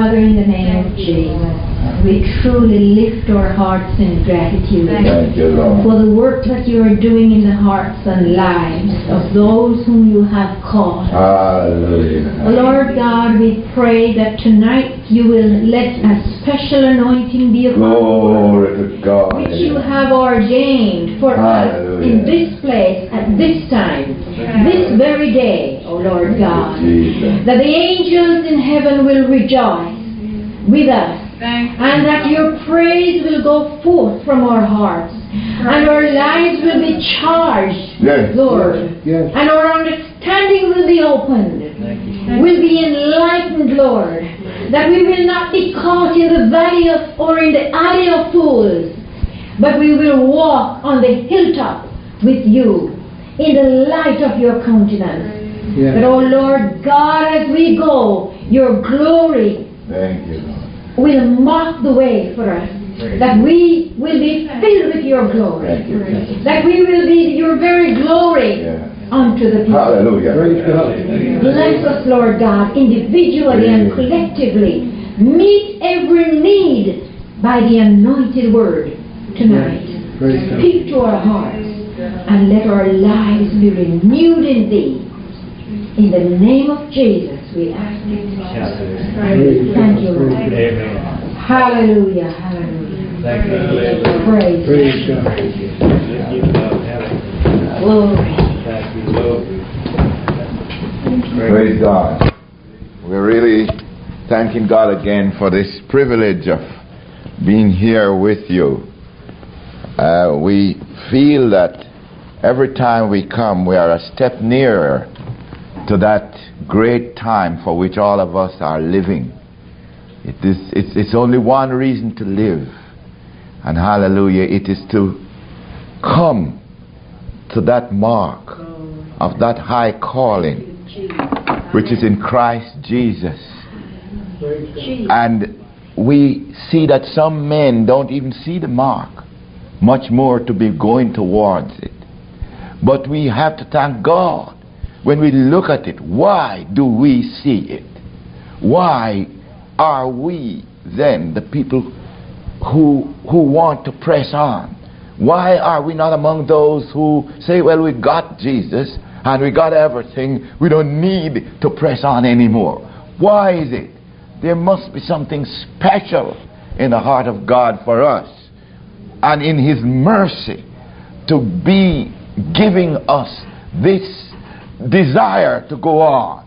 Father, in the name of Jesus, we truly lift our hearts in gratitude Thank you, Lord. for the work that you are doing in the hearts and lives of those whom you have called. Hallelujah. Lord God, we pray that tonight you will let a special anointing be upon Glory to God. which you have ordained for us in this place at this time, this very day, O Lord God, Jesus. that the angels in heaven will rejoice with us, and that your praise will go forth from our hearts, and our lives will be charged, Yes. Lord, Yes. and our understanding will be opened, will be enlightened, Lord, that we will not be caught in the valley of or in the alley of fools, but we will walk on the hilltop with you in the light of your countenance. Yes. But, oh Lord God, as we go, your glory Thank you, Lord. will mark the way for us, that we will be filled with your glory, Thank you, Jesus. that we will be your very glory Yeah. unto the people. Hallelujah. Praise God. Bless us, Lord God, individually and collectively. Meet every need by the anointed word tonight. Praise God. Speak to our hearts and let our lives be renewed in thee. In the name of Jesus, we ask it. Thank you, Lord. Amen. Hallelujah, hallelujah. Thank you. Praise. Praise God. Glory. Thank you, Lord. Praise God. We're really thanking God again for this privilege of being here with you. We feel that every time we come, we are a step nearer to that great time for which all of us are living. It's only one reason to live. And hallelujah, it is to come to that mark of that high calling which is in Christ Jesus. And we see that some men don't even see the mark, much more to be going towards it. But we have to thank God when we look at it. Why do we see it? Why are we then the people who want to press on? Why are we not among those who say, well, we got Jesus and we got everything, we don't need to press on anymore? Why is it? There must be something special in the heart of God for us and in His mercy to be giving us this desire to go on.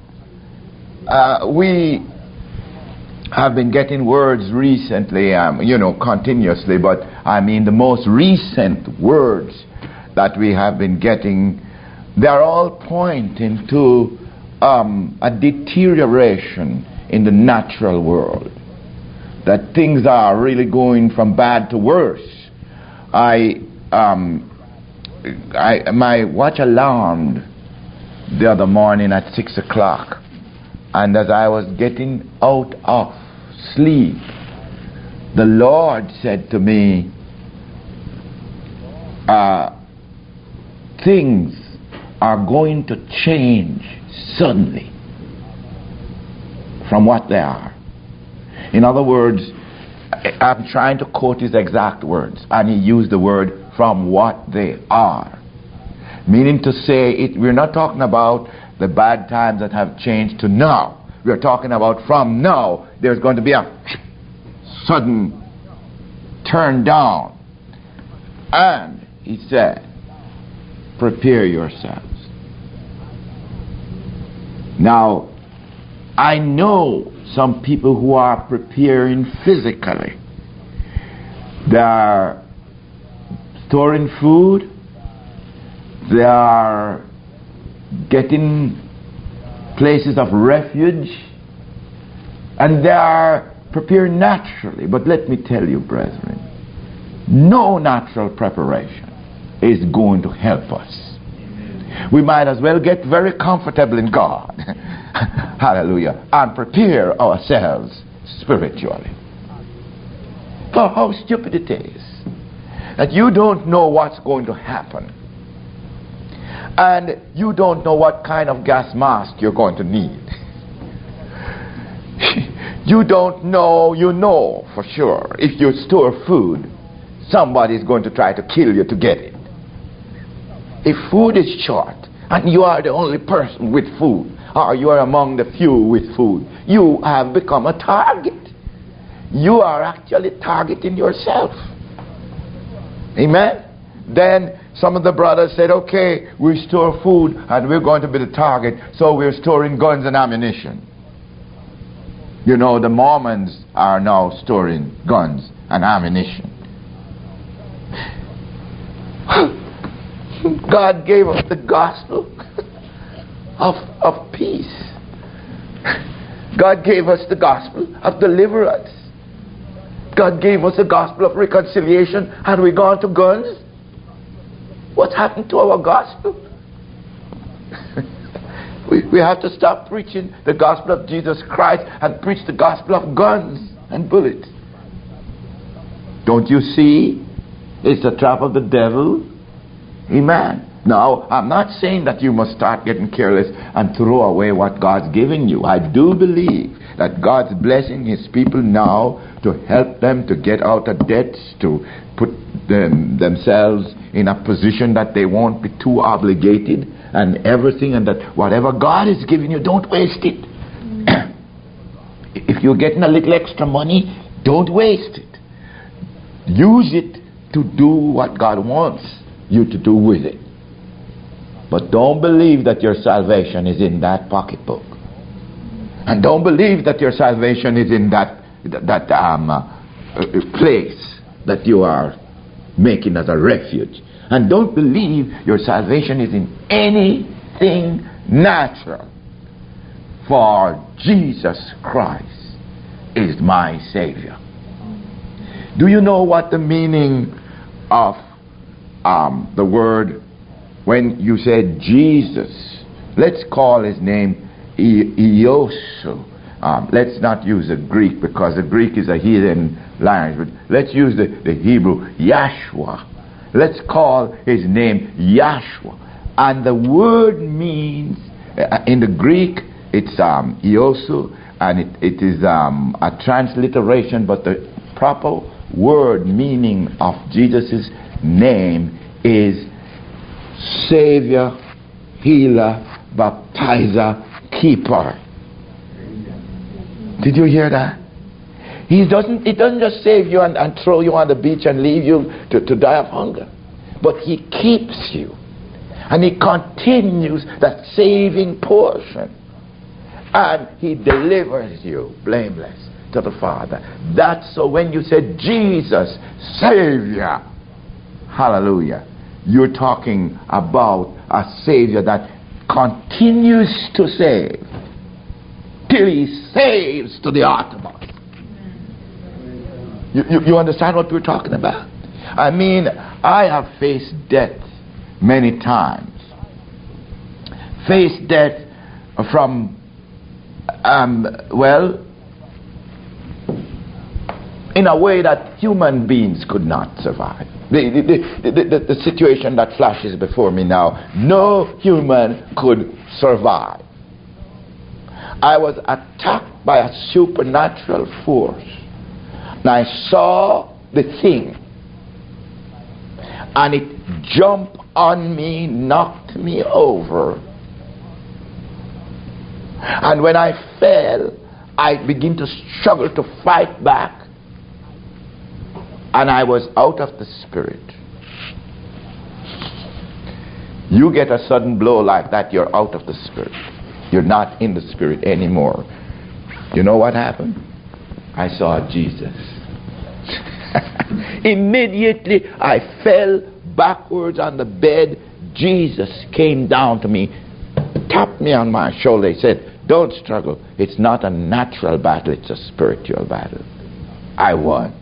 We have been getting words recently, continuously, but I mean the most recent words that we have been getting, they're all pointing to a deterioration in the natural world, that things are really going from bad to worse. My watch alarmed the other morning at 6 o'clock, and as I was getting out of sleep, the Lord said to me, things are going to change suddenly from what they are. In other words, I'm trying to quote his exact words, and he used the word from what they are. Meaning to say, we're not talking about the bad times that have changed to now. We're talking about from now, there's going to be a sudden turn down. And he said, prepare yourselves. Now, I know some people who are preparing physically. They are storing food. They are getting places of refuge. And they are preparing naturally. But let me tell you, brethren, no natural preparation is going to help us. We might as well get very comfortable in God. Hallelujah. And prepare ourselves spiritually. Oh, how stupid it is that you don't know what's going to happen. And you don't know what kind of gas mask you're going to need. You don't know, you know for sure. If you store food, somebody's going to try to kill you to get it. If food is short, and you are the only person with food, or you are among the few with food, you have become a target. You are actually targeting yourself. Amen? Then some of the brothers said, okay, we store food and we're going to be the target, so we're storing guns and ammunition. You know, the Mormons are now storing guns and ammunition. God gave us the gospel of peace. God gave us the gospel of deliverance. God gave us the gospel of reconciliation, and we gone to guns. What's happened to our gospel? we have to stop preaching the gospel of Jesus Christ and preach the gospel of guns and bullets. Don't you see? It's the trap of the devil. Amen. Now, I'm not saying that you must start getting careless and throw away what God's giving you. I do believe that God's blessing His people now to help them to get out of debts, to put themselves in a position that they won't be too obligated and everything, and that whatever God is giving you, don't waste it. If you're getting a little extra money, don't waste it. Use it to do what God wants you to do with it. But don't believe that your salvation is in that pocketbook. And don't believe that your salvation is in that place that you are making as a refuge. And don't believe your salvation is in anything natural. For Jesus Christ is my Savior. Do you know what the meaning of the word, when you said Jesus, let's call his name Iosu. Let's not use the Greek, because the Greek is a heathen language, but let's use the Hebrew, Yahshua. Let's call his name Yahshua. And the word means, in the Greek, it's Iosu, and it is a transliteration, but the proper word meaning of Jesus' name is Savior, Healer, Baptizer, Keeper. Did you hear that? He doesn't just save you and throw you on the beach and leave you to die of hunger. But he keeps you. And he continues that saving portion. And he delivers you blameless to the Father. That's so when you say Jesus, Savior, hallelujah, you're talking about a Savior that continues to save till he saves to the uttermost. You understand what we're talking about? I mean, I have faced death many times. Faced death from, in a way that human beings could not survive. The situation that flashes before me now, no human could survive. I was attacked by a supernatural force. And I saw the thing. And it jumped on me, knocked me over. And when I fell, I began to struggle to fight back. And I was out of the spirit. You get a sudden blow like that, you're out of the spirit. You're not in the spirit anymore. You know what happened? I saw Jesus. Immediately I fell backwards on the bed. Jesus came down to me, tapped me on my shoulder. He said, "Don't struggle. It's not a natural battle, it's a spiritual battle." I won.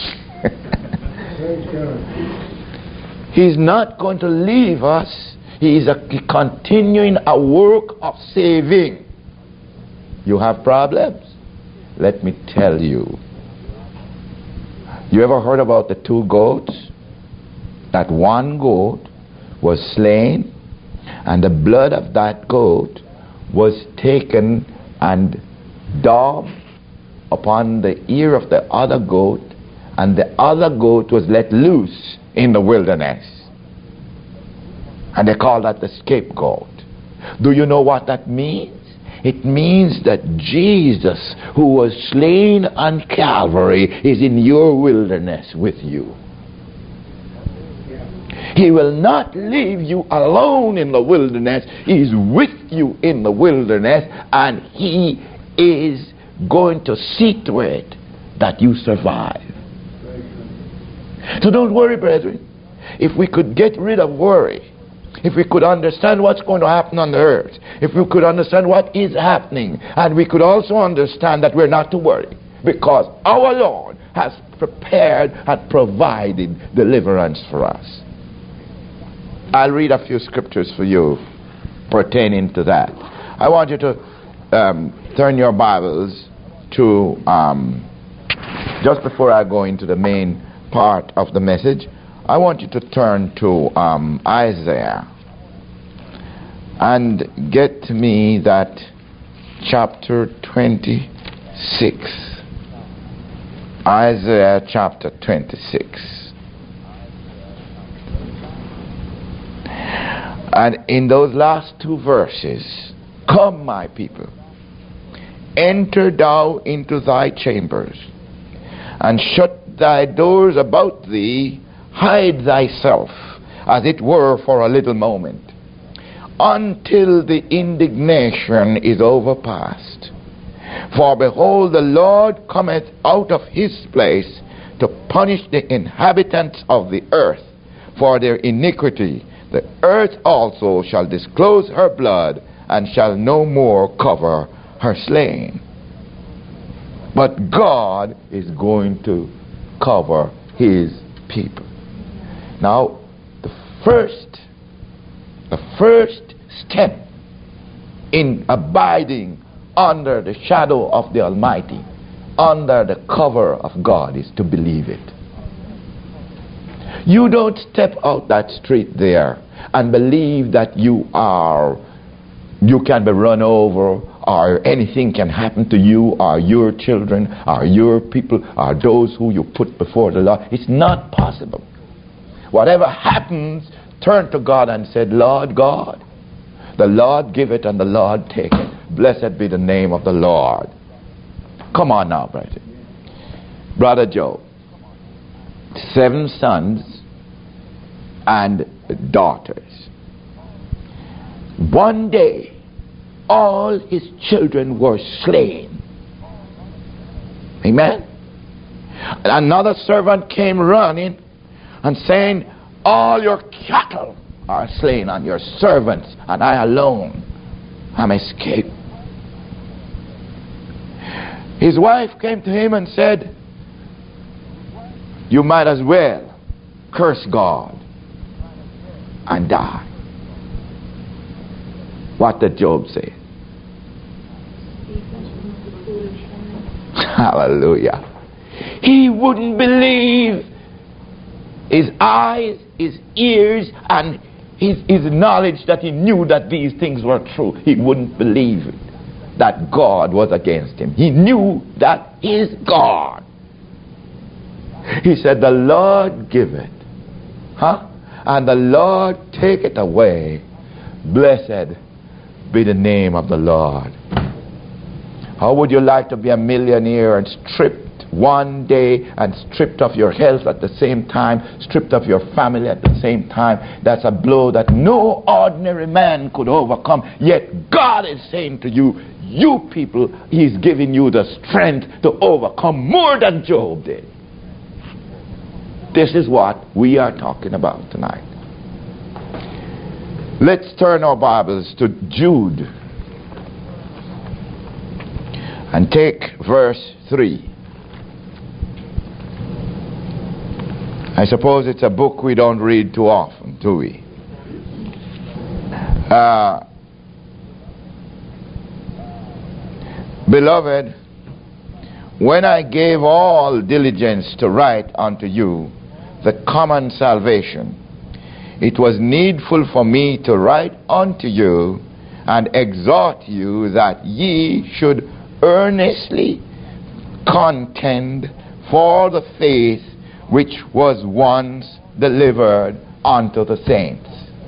He's not going to leave us. He's continuing a work of saving. You have problems? Let me tell you. You ever heard about the two goats? That one goat was slain, and the blood of that goat was taken and daubed upon the ear of the other goat, and the other goat was let loose in the wilderness. And they call that the scapegoat. Do you know what that means? It means that Jesus, who was slain on Calvary, is in your wilderness with you. He will not leave you alone in the wilderness. He's with you in the wilderness, and He is going to see to it that you survive. So don't worry, brethren. If we could get rid of worry, if we could understand what's going to happen on the earth, if we could understand what is happening, and we could also understand that we're not to worry, because our Lord has prepared and provided deliverance for us. I'll read a few scriptures for you pertaining to that. I want you to turn your Bibles to, just before I go into the main part of the message, I want you to turn to Isaiah and get me that chapter 26. Isaiah chapter 26. And in those last two verses, come, my people, enter thou into thy chambers, and shut thy doors about thee, hide thyself, as it were for a little moment, until the indignation is overpast. For behold, the Lord cometh out of his place to punish the inhabitants of the earth for their iniquity. The earth also shall disclose her blood, and shall no more cover her slain. But God is going to cover his people. Now, the first step in abiding under the shadow of the Almighty, under the cover of God, is to believe it. You don't step out that street there and believe that you can be run over, or anything can happen to you, or your children, or your people, or those who you put before the Lord. It's not possible. Whatever happens, turn to God and say, Lord God, the Lord give it and the Lord take it. Blessed be the name of the Lord. Come on now, brother. Brother Job, 7 sons and daughters. One day, all his children were slain. Amen? Another servant came running and saying, all your cattle are slain, and your servants, and I alone am escaped. His wife came to him and said, you might as well curse God and die. What did Job say? Hallelujah. He wouldn't believe his eyes, his ears, and his knowledge that he knew that these things were true. He wouldn't believe it, that God was against him. He knew that he is God. He said, the Lord give it, and the Lord take it away. Blessed be the name of the Lord. How would you like to be a millionaire and stripped one day, and stripped of your health at the same time, stripped of your family at the same time? That's a blow that no ordinary man could overcome. Yet God is saying to you, you people, he's giving you the strength to overcome more than Job did. This is what we are talking about tonight. Let's turn our Bibles to Jude and take verse 3. I suppose it's a book we don't read too often, do we? Beloved, when I gave all diligence to write unto you the common salvation, it was needful for me to write unto you and exhort you that ye should earnestly contend for the faith which was once delivered unto the saints.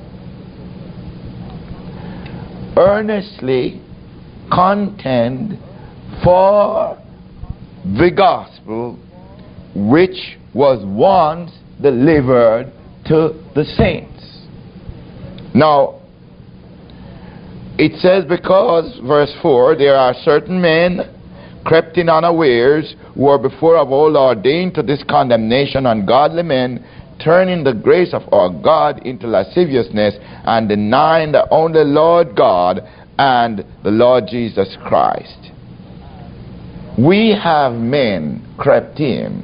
Earnestly contend for the gospel which was once delivered to the saints. Now, it says, because, verse 4, there are certain men crept in unawares, who were before of old ordained to this condemnation, ungodly men, turning the grace of our God into lasciviousness, and denying the only Lord God and the Lord Jesus Christ. We have men crept in,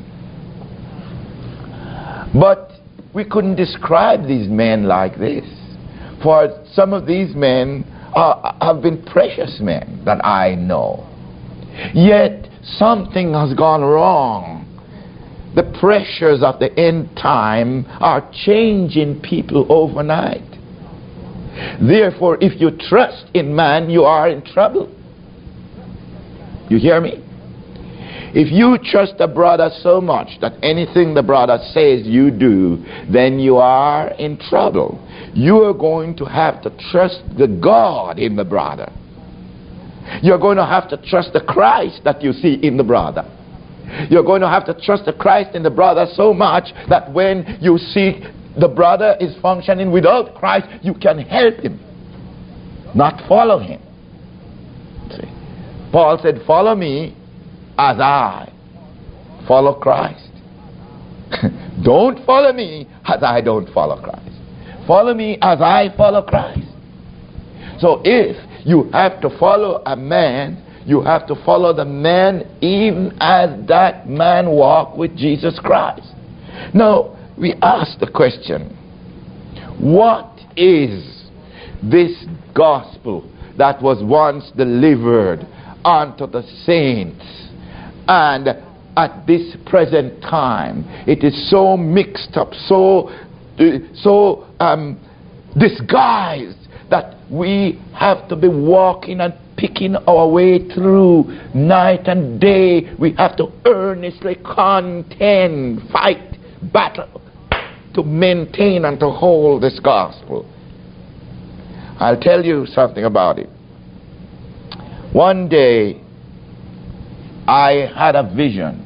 but we couldn't describe these men like this. For some of these men have been precious men that I know. Yet something has gone wrong. The pressures of the end time are changing people overnight. Therefore, if you trust in man, you are in trouble. You hear me? If you trust a brother so much that anything the brother says you do, then you are in trouble. You are going to have to trust the God in the brother. You're going to have to trust the Christ that you see in the brother. You're going to have to trust the Christ in the brother so much that when you see the brother is functioning without Christ, you can help him, not follow him. See? Paul said, follow me as I follow Christ. Don't follow me as I don't follow Christ. Follow me as I follow Christ. So if you have to follow a man, you have to follow the man even as that man walked with Jesus Christ. Now, we ask the question, what is this gospel that was once delivered unto the saints? And at this present time, it is so mixed up, so disguised, that we have to be walking and picking our way through night and day. We have to earnestly contend, fight, battle to maintain and to hold this gospel. I'll tell you something about it. One day, I had a vision.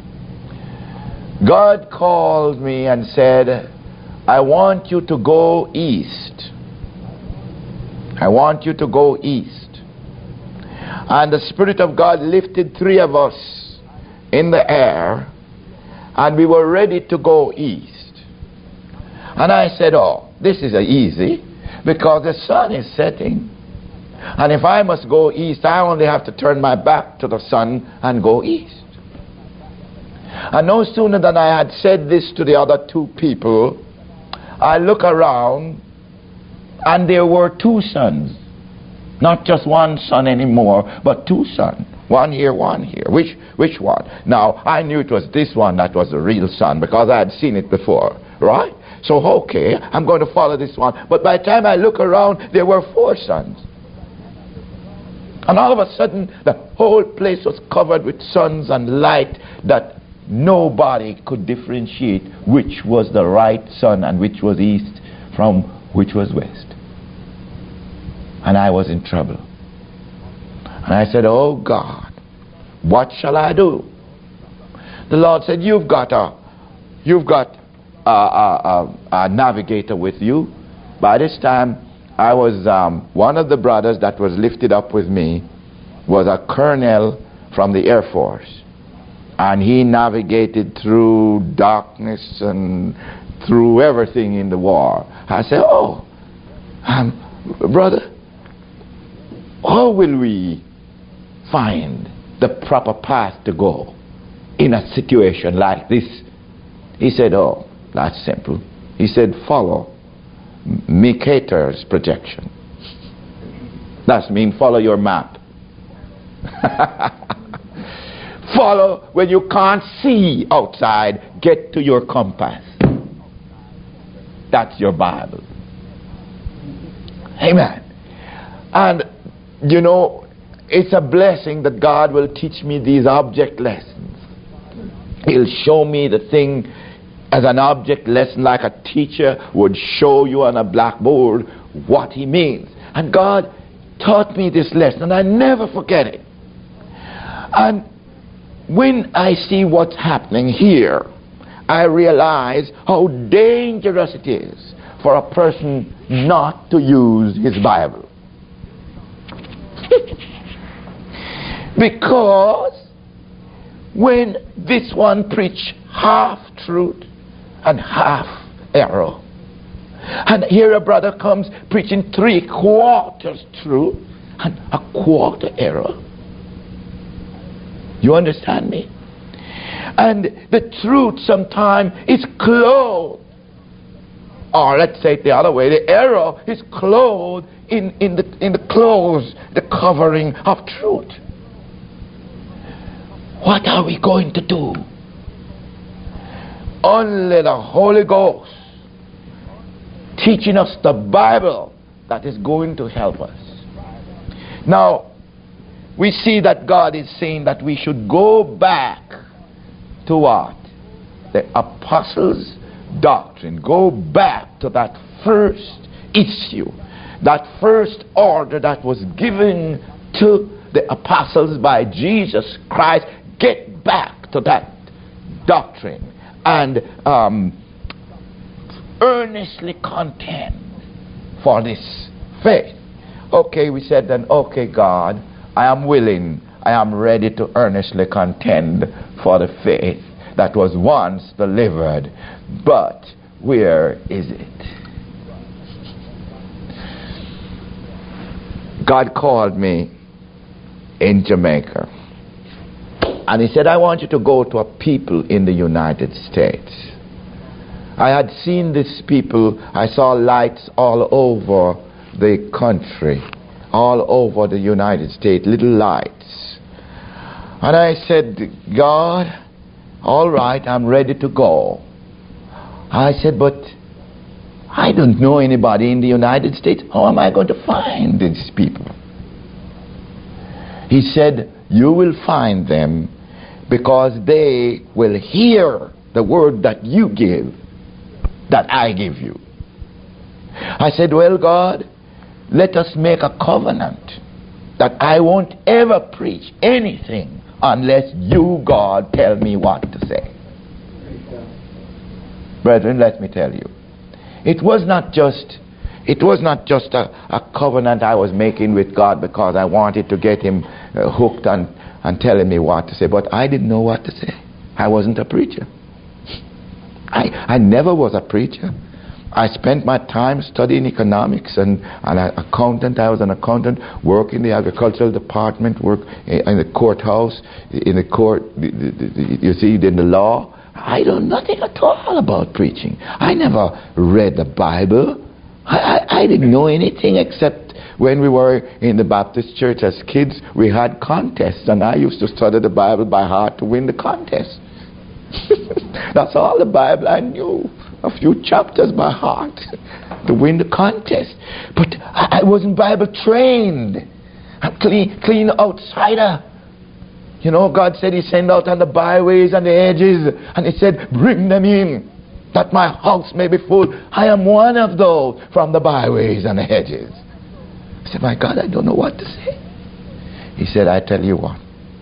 God called me and said, I want you to go east. I want you to go east. And the Spirit of God lifted 3 of us in the air, and we were ready to go east. And I said, oh, this is easy, because the sun is setting. And if I must go east, I only have to turn my back to the sun and go east. And no sooner than I had said this to the other 2 people, I look around, and there were 2 suns. Not just one sun anymore, but 2 suns. One here, one here. Which one? Now, I knew it was this one that was the real sun, because I had seen it before, right? So, okay, I'm going to follow this one. But by the time I look around, there were 4 suns. And all of a sudden, the whole place was covered with suns and light that nobody could differentiate which was the right sun and which was east from which was west. And I was in trouble. And I said, oh God, what shall I do? The Lord said, you've got a navigator with you. By this time, I was one of the brothers that was lifted up with me was a colonel from the Air Force, and he navigated through darkness and through everything in the war. I said, oh, brother, how will we find the proper path to go in a situation like this? He said, oh, that's simple. He said, follow Mercator's projection. That means follow your map. Follow when you can't see outside, get to your compass. That's your Bible. Amen. And you know, it's a blessing that God will teach me these object lessons. He'll show me the thing as an object lesson, like a teacher would show you on a blackboard what he means. And God taught me this lesson, and I never forget it. And when I see what's happening here, I realize how dangerous it is for a person not to use his Bible. Because when this one preach half truth and half error, and here a brother comes preaching 3/4 truth and 1/4 error. You understand me? And the truth sometimes is clothed, or let's say it the other way, the error is clothed in the clothes, the covering of truth. What are we going to do? Only the Holy Ghost teaching us the Bible that is going to help us. Now, we see that God is saying that we should go back to what? The apostles' doctrine. Go back to that first issue, that first order that was given to the apostles by Jesus Christ. Get back to that doctrine and earnestly contend for this faith. Okay, we said then, okay, God, I am willing, I am ready to earnestly contend for the faith that was once delivered. But where is it? God called me in Jamaica. And he said, I want you to go to a people in the United States. I had seen these people. I saw lights all over the country, all over the United States, little lights. And I said, God, all right, I'm ready to go. I said, but I don't know anybody in the United States. How am I going to find these people? He said, you will find them because they will hear the word that you give, that I give you. I said, well, God, let us make a covenant that I won't ever preach anything unless you, God, tell me what to say. Brethren, let me tell you, it was not just a covenant I was making with God because I wanted to get him hooked and telling me what to say, but I didn't know what to say. I wasn't a preacher. I never was a preacher. I spent my time studying economics and an accountant. I was an accountant, work in the agricultural department, work in the courthouse, in the court, you see, in the law. I know nothing at all about preaching. I never read the Bible. I didn't know anything except when we were in the Baptist church as kids, we had contests, and I used to study the Bible by heart to win the contest. That's all the Bible I knew. A few chapters by heart to win the contest. But I wasn't Bible trained. I'm clean outsider. You know, God said he sent out on the byways and the edges, and he said, bring them in, that my house may be full. I am one of those from the byways and the hedges. I said, my God, I don't know what to say. He said, I tell you what.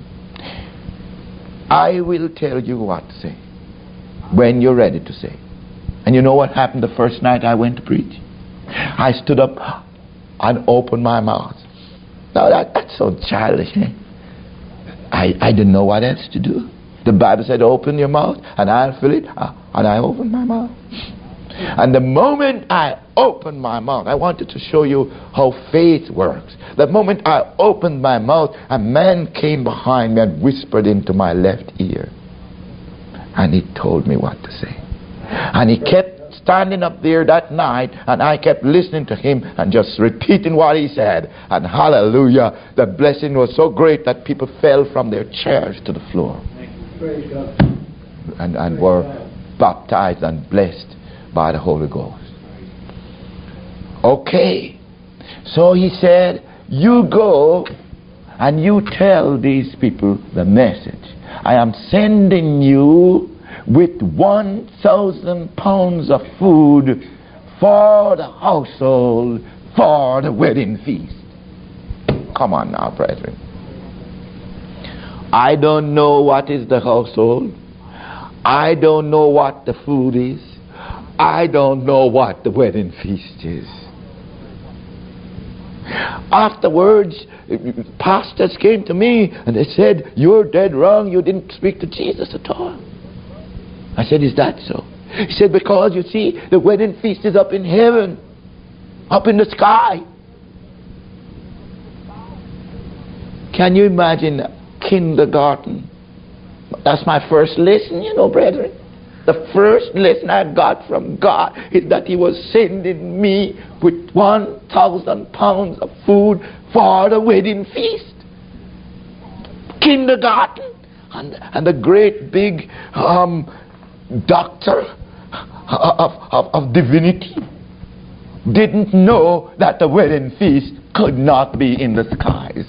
I will tell you what to say when you're ready to say. And you know what happened the first night I went to preach? I stood up and opened my mouth. Now that's so childish, eh? I didn't know what else to do. The Bible said, open your mouth and I'll fill it. And I opened my mouth. And the moment I opened my mouth, I wanted to show you how faith works. The moment I opened my mouth, a man came behind me and whispered into my left ear. And he told me what to say. And he kept standing up there that night, and I kept listening to him and just repeating what he said. And hallelujah, the blessing was so great that people fell from their chairs to the floor. Praise God. And were baptized and blessed by the Holy Ghost. Okay. So he said, you go and you tell these people the message. I am sending you with 1,000 pounds of food for the household for the wedding feast. Come on now, brethren. I don't know what is the household. I don't know what the food is. I don't know what the wedding feast is. Afterwards, pastors came to me and they said, "You're dead wrong. You didn't speak to Jesus at all." I said, "Is that so?" He said, "Because you see, the wedding feast is up in heaven, up in the sky." Can you imagine kindergarten? That's my first lesson, brethren. The first lesson I got from God is that He was sending me with 1,000 pounds of food for the wedding feast. Kindergarten. And the great big doctor of divinity didn't know that the wedding feast could not be in the skies.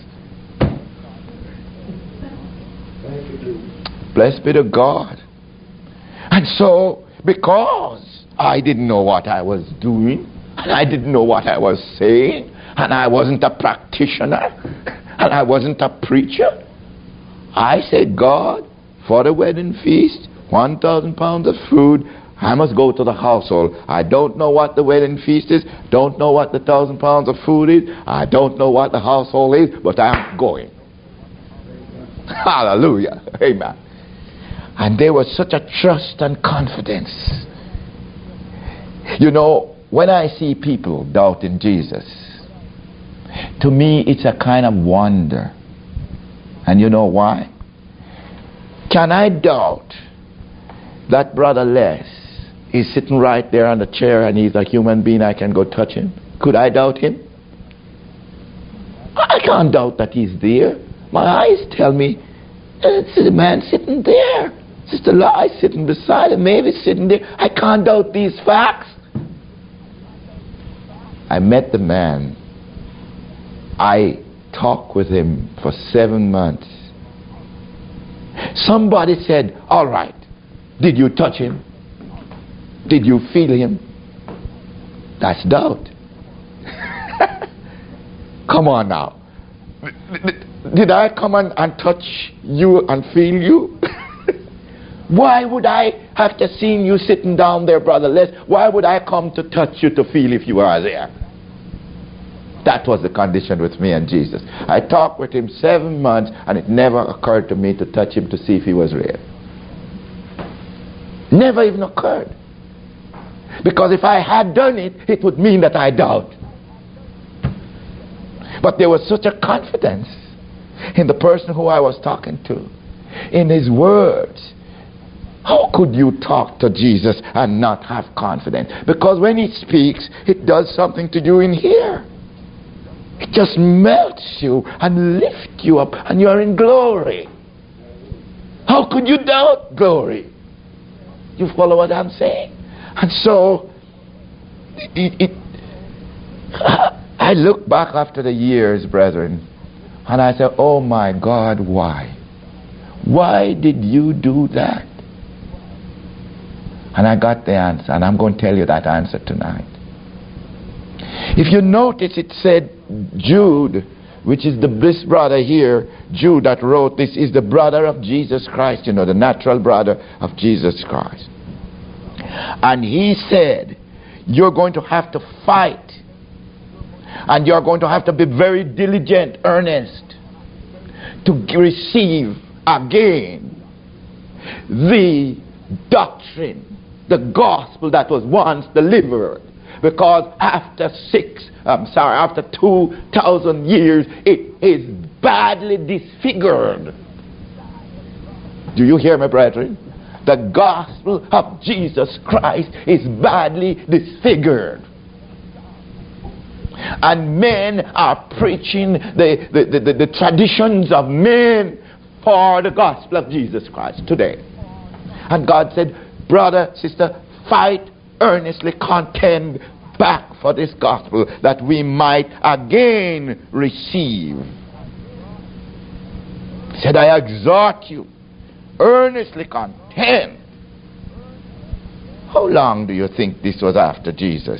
Blessed be to God. And so, because I didn't know what I was doing, and I didn't know what I was saying, and I wasn't a practitioner, and I wasn't a preacher, I said, "God, for the wedding feast, 1,000 pounds of food, I must go to the household. I don't know what the wedding feast is, don't know what the 1,000 pounds of food is, I don't know what the household is, but I'm going." Hallelujah. Amen. And there was such a trust and confidence. When I see people doubting Jesus, to me it's a kind of wonder. And you know why? Can I doubt that Brother Les is sitting right there on the chair and he's a human being, I can go touch him? Could I doubt him? I can't doubt that he's there. My eyes tell me, it's a man sitting there. Sister Lai sitting beside him, maybe sitting there. I can't doubt these facts. I met the man. I talked with him for 7 months. Somebody said, "All right, did you touch him? Did you feel him?" That's doubt. Come on now. Did I come and touch you and feel you? Why would I have to see you sitting down there, Brother Les? Why would I come to touch you to feel if you are there? That was the condition with me and Jesus. I talked with him 7 months and it never occurred to me to touch him to see if he was real. Never even occurred. Because if I had done it, it would mean that I doubt. But there was such a confidence in the person who I was talking to, in his words. How could you talk to Jesus and not have confidence? Because when he speaks, it does something to you in here. It just melts you and lifts you up and you're in glory. How could you doubt glory? You follow what I'm saying? And so, I look back after the years, brethren, and I say, "Oh my God, why? Why did you do that?" And I got the answer, and I'm going to tell you that answer tonight. If you notice, it said Jude, which is the bliss brother here, Jude that wrote this, is the brother of Jesus Christ, the natural brother of Jesus Christ. And he said, you're going to have to fight, and you're going to have to be very diligent, earnest, to receive again the doctrine, the gospel that was once delivered. Because after 2,000 years, it is badly disfigured. Do you hear me, brethren? The gospel of Jesus Christ is badly disfigured. And men are preaching the traditions of men for the gospel of Jesus Christ today. And God said, brother, sister, fight earnestly, contend back for this gospel that we might again receive. He said, I exhort you, earnestly contend. How long do you think this was after Jesus?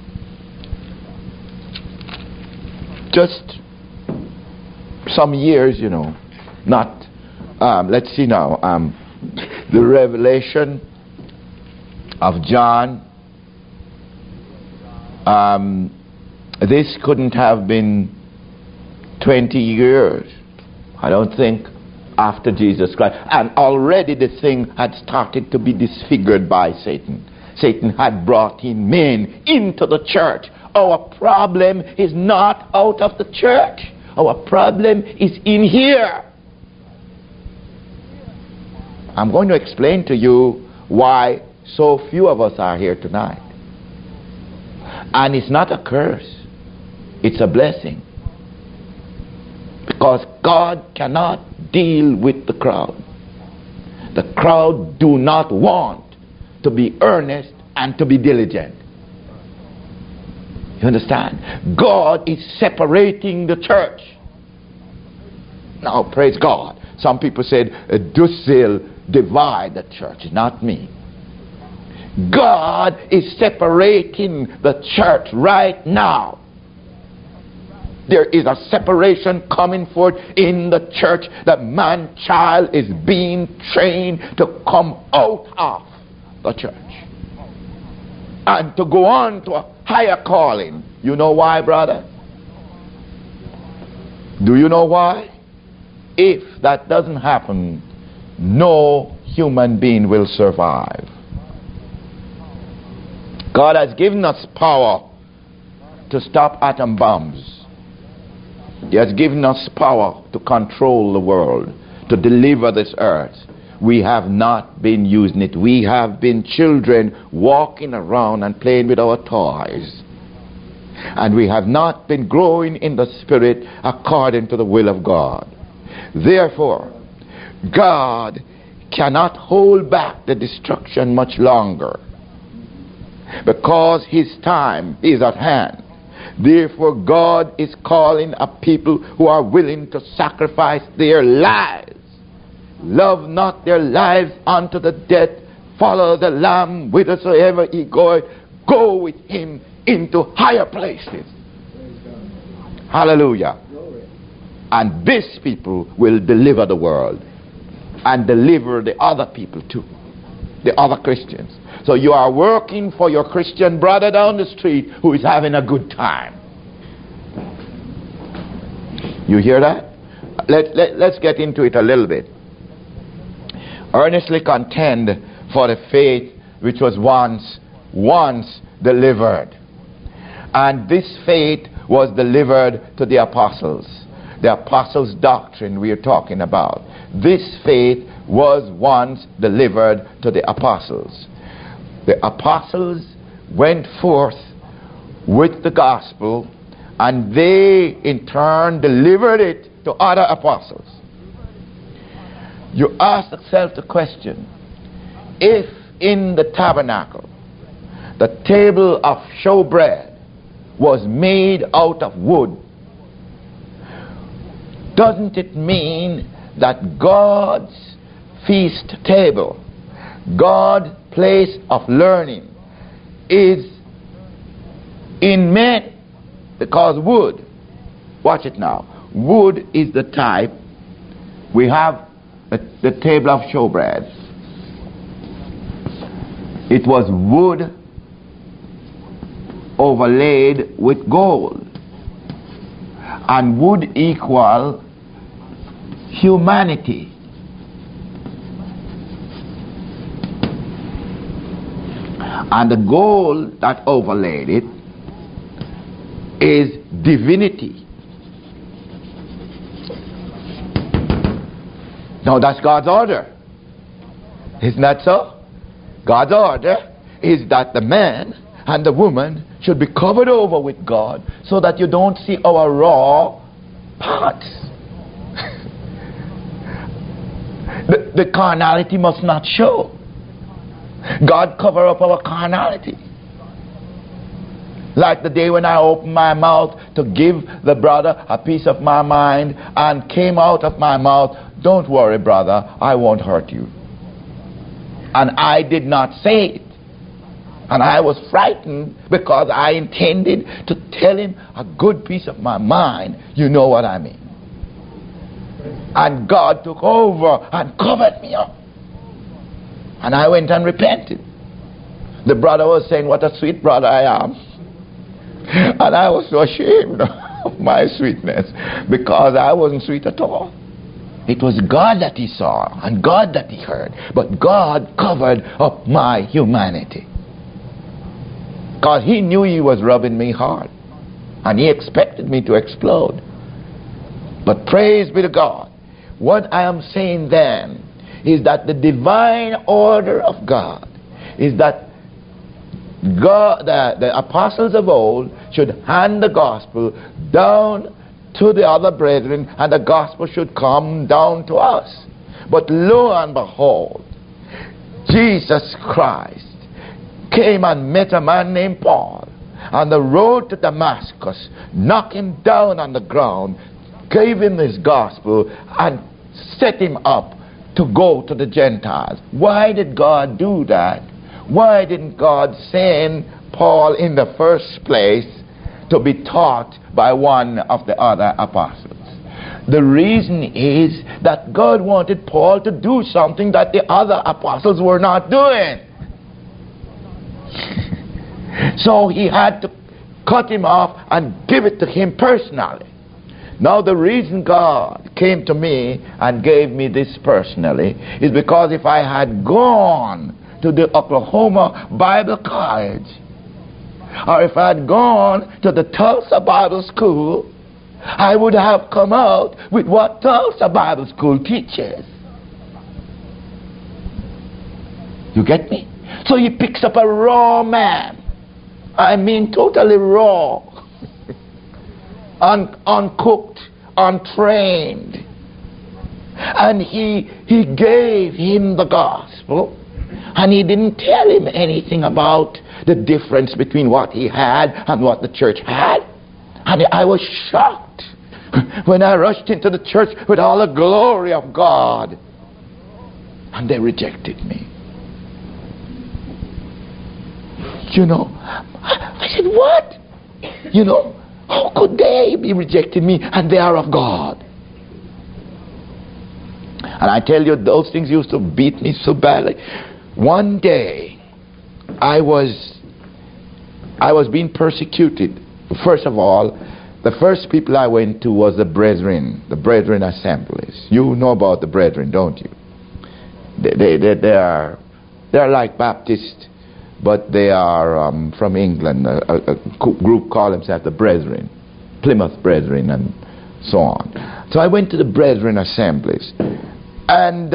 Just some years, not, let's see now, the revelation of John, this couldn't have been 20 years, I don't think, after Jesus Christ. And already the thing had started to be disfigured by Satan. Satan had brought in men into the church. Our problem is not out of the church. Our problem is in here. I'm going to explain to you why so few of us are here tonight. And it's not a curse. It's a blessing. Because God cannot deal with the crowd. The crowd do not want to be earnest and to be diligent. You understand? God is separating the church. Now, praise God. Some people said, this will divide the church. Not me. God is separating the church right now. There is a separation coming forth in the church. The man-child is being trained to come out of the church and to go on to a higher calling. You know why, brother? Do you know why? If that doesn't happen, no human being will survive. God has given us power to stop atom bombs. He has given us power to control the world, to deliver this earth. We have not been using it. We have been children walking around and playing with our toys. And we have not been growing in the Spirit according to the will of God. Therefore, God cannot hold back the destruction much longer, because his time is at hand. Therefore, God is calling a people who are willing to sacrifice their lives. Love not their lives unto the death. Follow the Lamb whithersoever he goeth. Go with him into higher places. Hallelujah. And these people will deliver the world and deliver the other people too, the other Christians. So you are working for your Christian brother down the street who is having a good time. You hear that? Let's get into it a little bit. Earnestly contend for the faith which was once delivered. And this faith was delivered to the apostles. The apostles' doctrine we are talking about. This faith was once delivered to the apostles. The apostles went forth with the gospel, and they in turn delivered it to other apostles. You ask yourself the question, if in the tabernacle the table of showbread was made out of wood, doesn't it mean that God's feast table, God's place of learning, is in men? Because wood, watch it now, wood is the type. We have the table of showbread. It was wood overlaid with gold, and wood equal humanity. And the gold that overlaid it is divinity. Now that's God's order. Isn't that so? God's order is that the man and the woman should be covered over with God, so that you don't see our raw parts. The carnality must not show. God cover up our carnality. Like the day when I opened my mouth to give the brother a piece of my mind, and came out of my mouth, "Don't worry, brother, I won't hurt you." And I did not say it. And I was frightened because I intended to tell him a good piece of my mind. You know what I mean. And God took over and covered me up. And I went and repented. The brother was saying, "What a sweet brother I am." And I was so ashamed of my sweetness, because I wasn't sweet at all. It was God that he saw and God that he heard. But God covered up my humanity. Because he knew he was rubbing me hard. And he expected me to explode. But praise be to God. What I am saying then is that the divine order of God is that God, the apostles of old should hand the gospel down to the other brethren, and the gospel should come down to us. But lo and behold, Jesus Christ came and met a man named Paul on the road to Damascus, knocked him down on the ground, gave him his gospel, and set him up to go to the Gentiles. Why did God do that? Why didn't God send Paul in the first place to be taught by one of the other apostles? The reason is that God wanted Paul to do something that the other apostles were not doing. So he had to cut him off and give it to him personally. Now the reason God came to me and gave me this personally is because if I had gone to the Oklahoma Bible College, or if I had gone to the Tulsa Bible School, I would have come out with what Tulsa Bible School teaches. You get me? So he picks up a raw man. I mean totally raw. Uncooked, untrained. And he gave him the gospel. And he didn't tell him anything about the difference between what he had and what the church had. And I was shocked when I rushed into the church with all the glory of God. And they rejected me. You know, I said, what? You know, how could they be rejecting me and they are of God? And I tell you, those things used to beat me so badly. One day, I was being persecuted. First of all, the first people I went to was the Brethren assemblies. You know about the Brethren, don't you? They're like Baptists, but they are from England. A group called themselves the Brethren, Plymouth Brethren, and so on. So I went to the Brethren assemblies, and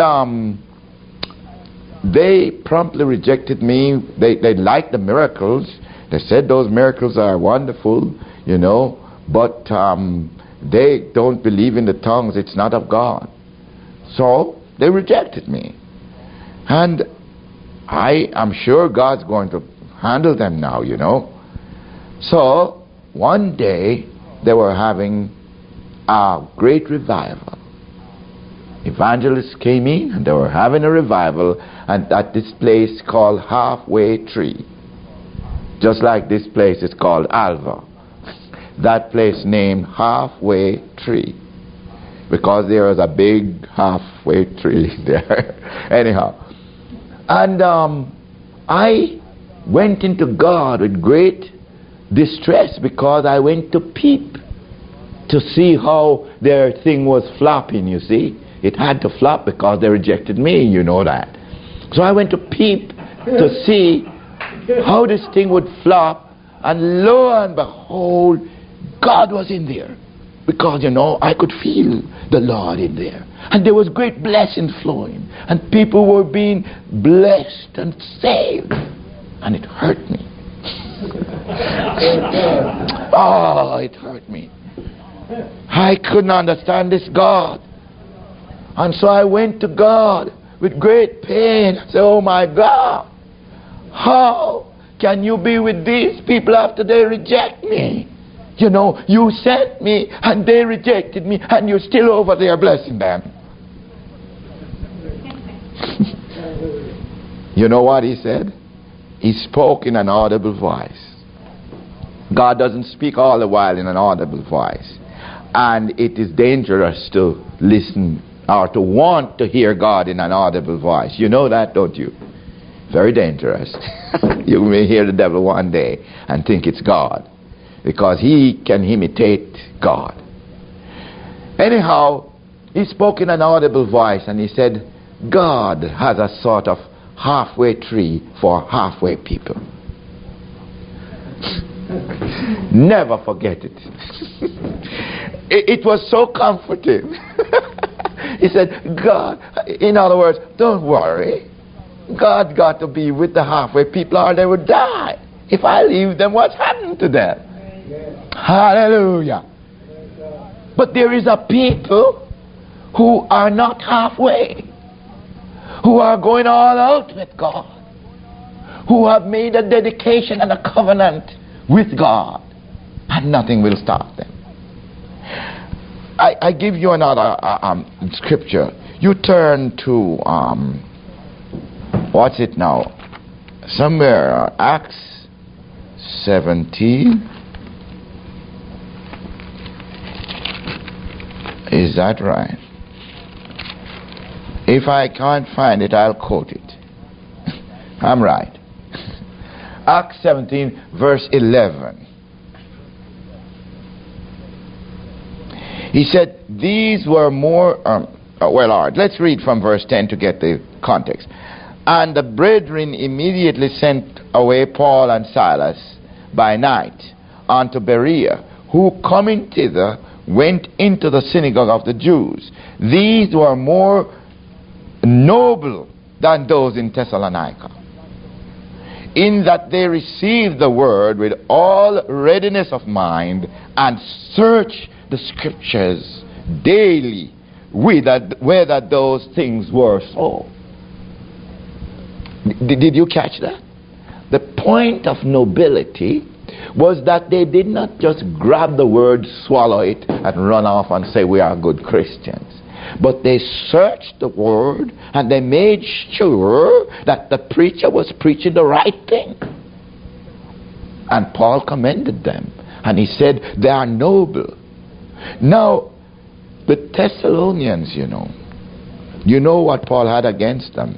they promptly rejected me. They liked the miracles. They said those miracles are wonderful, you know, but they don't believe in the tongues. It's not of God. So they rejected me. And I am sure God's going to handle them now, you know. So one day they were having a great revival. Evangelists came in and they were having a revival, and at this place called Halfway Tree. Just like this place is called Alva. That place named Halfway Tree, because there was a big halfway tree there. Anyhow, and I went into God with great distress, because I went to peep to see how their thing was flopping, you see. It had to flop because they rejected me, you know that. So I went to peep to see how this thing would flop, and lo and behold, God was in there. Because, you know, I could feel the Lord in there. And there was great blessing flowing. And people were being blessed and saved. And it hurt me. Oh, it hurt me. I couldn't understand this God. And so I went to God with great pain. I said, oh my God, how can you be with these people after they reject me? You know, you sent me and they rejected me and you're still over there blessing them. You know what he said? He spoke in an audible voice. God doesn't speak all the while in an audible voice. And it is dangerous to listen or to want to hear God in an audible voice. You know that, don't you? Very dangerous. You may hear the devil one day and think it's God, because he can imitate God. Anyhow, he spoke in an audible voice and he said, God has a sort of halfway tree for halfway people. Never forget it. It was so comforting. He said, God, in other words, don't worry. God got to be with the halfway people or they would die. If I leave them, what's happened to them? Hallelujah. But there is a people who are not halfway, who are going all out with God, who have made a dedication and a covenant with God, and nothing will stop them. I give you another scripture. You turn to what's it now? Somewhere Acts 17. Is that right? If I can't find it, I'll quote it. I'm right. Acts 17 verse 11. He said, these were more, well, all right, let's read from verse 10 to get the context. And the brethren immediately sent away Paul and Silas by night unto Berea, who coming thither went into the synagogue of the Jews. These were more noble than those in Thessalonica, in that they received the word with all readiness of mind and searched the scriptures daily whether those things were so. Did you catch that? The point of nobility was that they did not just grab the word, swallow it, and run off and say we are good Christians. But they searched the word and they made sure that the preacher was preaching the right thing. And Paul commended them. And he said they are noble. Now, the Thessalonians, you know what Paul had against them.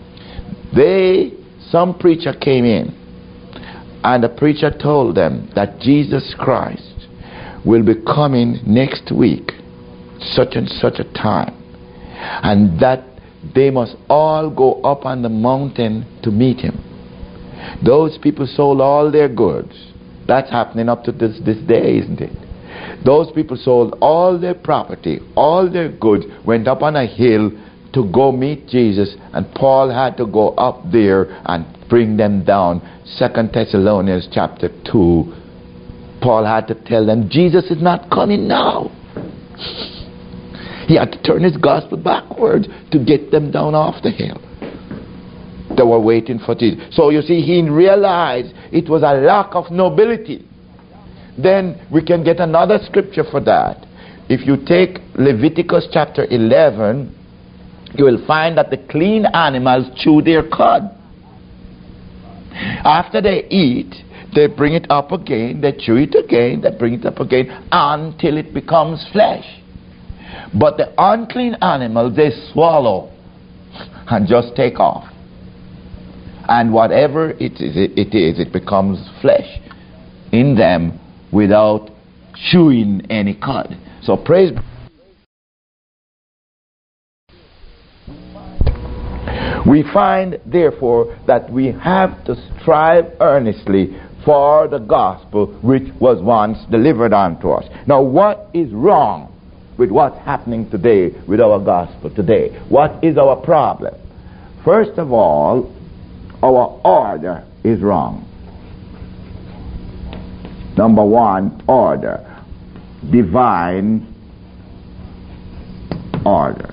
Some preacher came in and the preacher told them that Jesus Christ will be coming next week, such and such a time, and that they must all go up on the mountain to meet him. Those people sold all their goods. That's happening up to this day, isn't it? Those people sold all their property, all their goods, went up on a hill to go meet Jesus, and Paul had to go up there and bring them down. 2 Thessalonians chapter 2, Paul had to tell them Jesus is not coming now. He had to turn his gospel backwards to get them down off the hill. They were waiting for Jesus. So you see, he realized it was a lack of nobility. Then we can get another scripture for that. If you take Leviticus chapter 11, you will find that the clean animals chew their cud. After they eat, they bring it up again, they chew it again, they bring it up again until it becomes flesh. But the unclean animals, they swallow and just take off. And whatever it is, it becomes flesh in them without chewing any cud. So praise God. We find, therefore, that we have to strive earnestly for the gospel which was once delivered unto us. Now, what is wrong with what's happening today with our gospel today? What is our problem? First of all, our order is wrong. Number one, order. Divine order.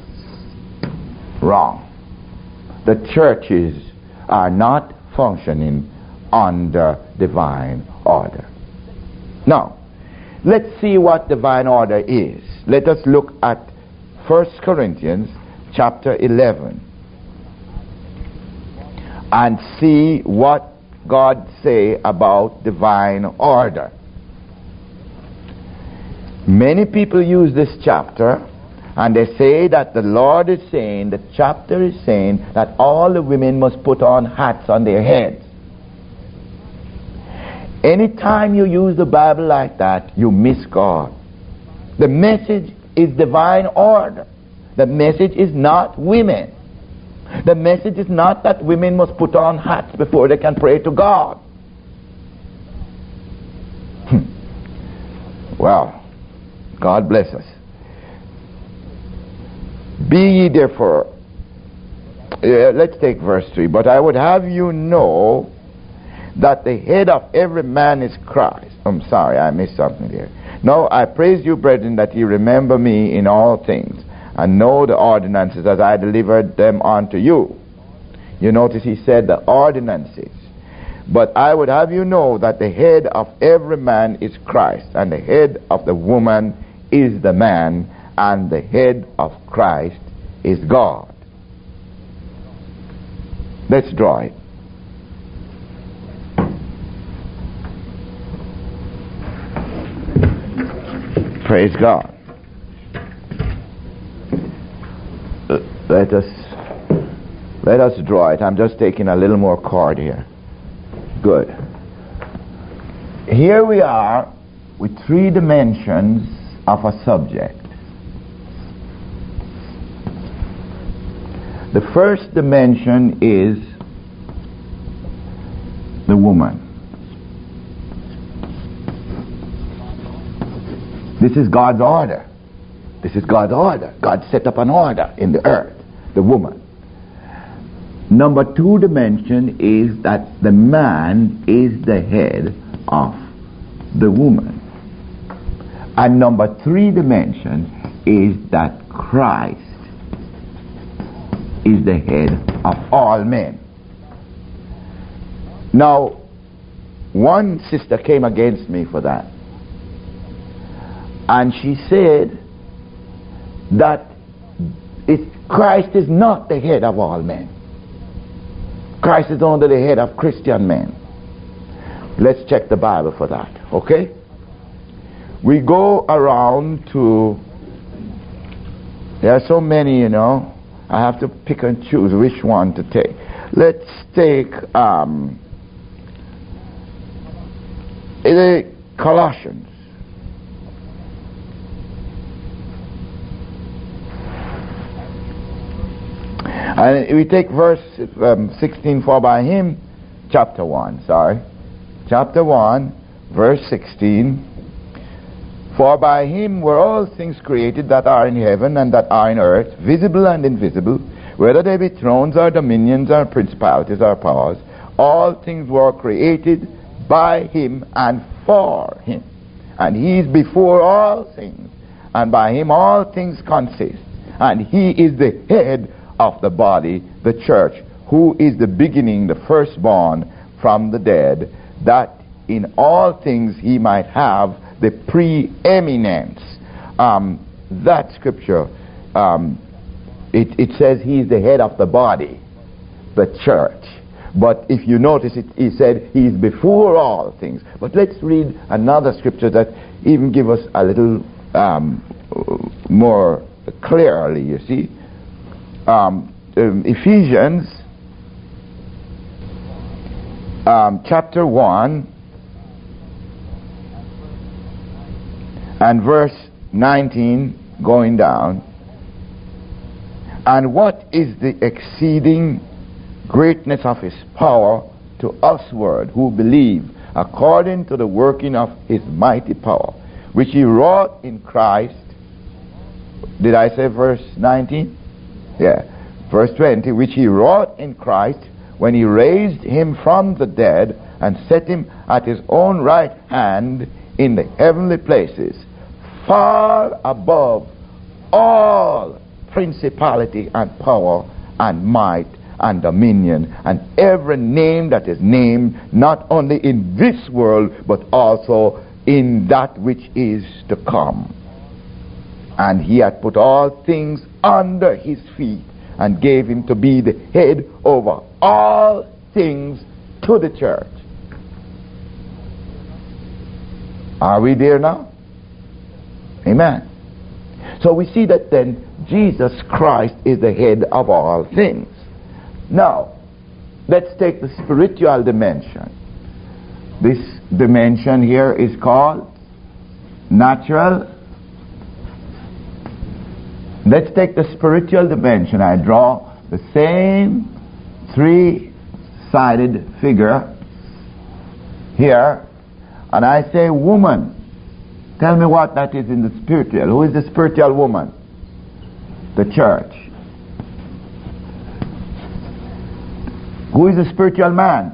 Wrong. The churches are not functioning under divine order. Now, let's see what divine order is. Let us look at 1 Corinthians chapter 11 and see what God say about divine order. Many people use this chapter and they say that the Lord is saying, the chapter is saying that all the women must put on hats on their heads. Anytime you use the Bible like that, you miss God. The message is divine order. The message is not women. The message is not that women must put on hats before they can pray to God. Well, God bless us. Be ye therefore, let's take verse 3. But I would have you know that the head of every man is Christ. I'm sorry, I missed something there. No, I praise you, brethren, that ye remember me in all things, and know the ordinances as I delivered them unto you. You notice he said the ordinances. But I would have you know that the head of every man is Christ, and the head of the woman is the man, and the head of Christ is God. Let's draw it. Praise God. Let us draw it. I'm just taking a little more cord here. Good. Here we are with 3 dimensions of a subject. The first dimension is the woman. This is God's order. This is God's order. God set up an order in the earth, the woman. Number 2 dimension is that the man is the head of the woman. And number 3 dimension is that Christ is the head of all men. Now, one sister came against me for that. And she said that Christ is not the head of all men. Christ is only the head of Christian men. Let's check the Bible for that, okay? We go around to, there are so many, you know, I have to pick and choose which one to take. Let's take the Colossians. And we take verse 16, for by him, chapter 1, chapter 1, verse 16, for by him were all things created that are in heaven and that are in earth, visible and invisible, whether they be thrones or dominions or principalities or powers, all things were created by him and for him. And he is before all things, and by him all things consist. And he is the head of the body, the church, who is the beginning, the firstborn from the dead, that in all things he might have the preeminence. That scripture, it says he is the head of the body, the church. But if you notice it, he said he is before all things. But let's read another scripture that even give us a little more clearly, you see. Ephesians chapter 1 and verse 19 going down. And what is the exceeding greatness of his power to usward who believe, according to the working of his mighty power, which he wrought in Christ. Did I say verse 19? Yeah. Verse 20, which he wrought in Christ when he raised him from the dead and set him at his own right hand in the heavenly places, far above all principality and power and might and dominion, and every name that is named, not only in this world, but also in that which is to come. And he had put all things under his feet, and gave him to be the head over all things to the church. Are we there now? Amen. So we see that then Jesus Christ is the head of all things. Now, let's take the spiritual dimension. This dimension here is called natural. Let's take the spiritual dimension. I draw the same three-sided figure here, and I say woman. Tell me what that is in the spiritual. Who is the spiritual woman? The church. Who is the spiritual man?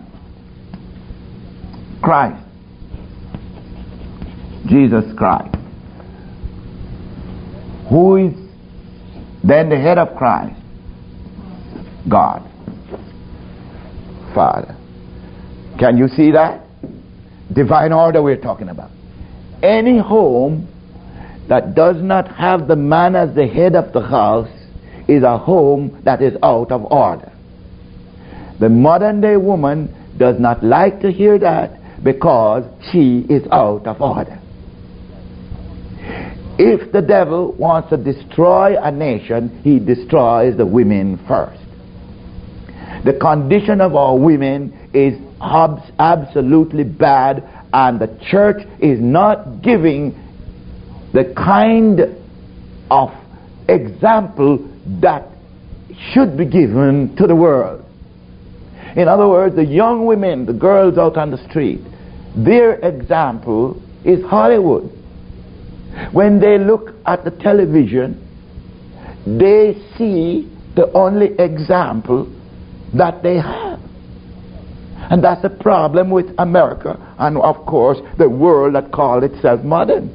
Christ. Jesus Christ. Who is then the head of Christ? God. Father. Can you see that? Divine order we're talking about. Any home that does not have the man as the head of the house is a home that is out of order. The modern day woman does not like to hear that because she is out of order. If the devil wants to destroy a nation, he destroys the women first. The condition of our women is absolutely bad, and the church is not giving the kind of example that should be given to the world. In other words, the young women, the girls out on the street, their example is Hollywood. When they look at the television, they see the only example that they have. And that's the problem with America and, of course, the world that calls itself modern.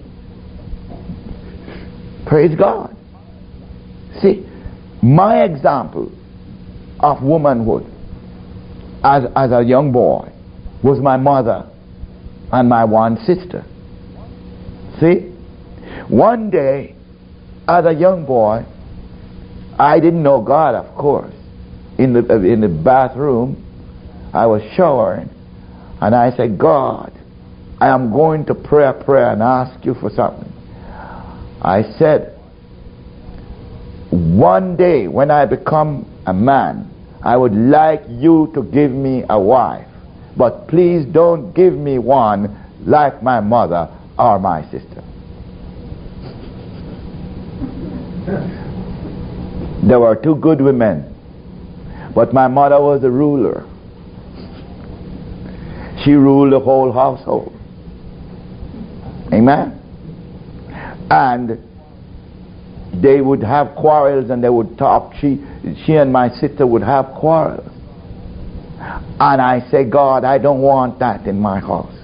Praise God. See, my example of womanhood as a young boy was my mother and my one sister. See? One day, as a young boy, I didn't know God, of course. In the bathroom, I was showering, and I said, God, I am going to pray a prayer and ask you for something. I said, one day when I become a man, I would like you to give me a wife, but please don't give me one like my mother or my sister. There were two good women, but my mother was the ruler. She ruled the whole household. Amen? And they would have quarrels and they would talk. She and my sister would have quarrels. And I say, God, I don't want that in my house.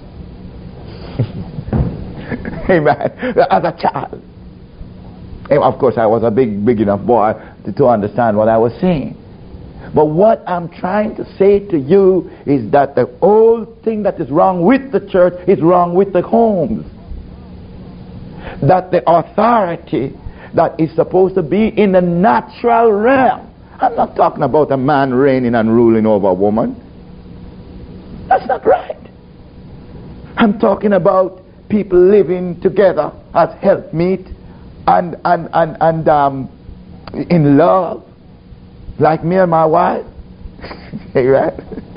Amen? As a child. And of course, I was a big enough boy to understand what I was saying. But what I'm trying to say to you is that the whole thing that is wrong with the church is wrong with the homes. That the authority that is supposed to be in the natural realm. I'm not talking about a man reigning and ruling over a woman. That's not right. I'm talking about people living together as helpmeet and in love, like me and my wife. Right?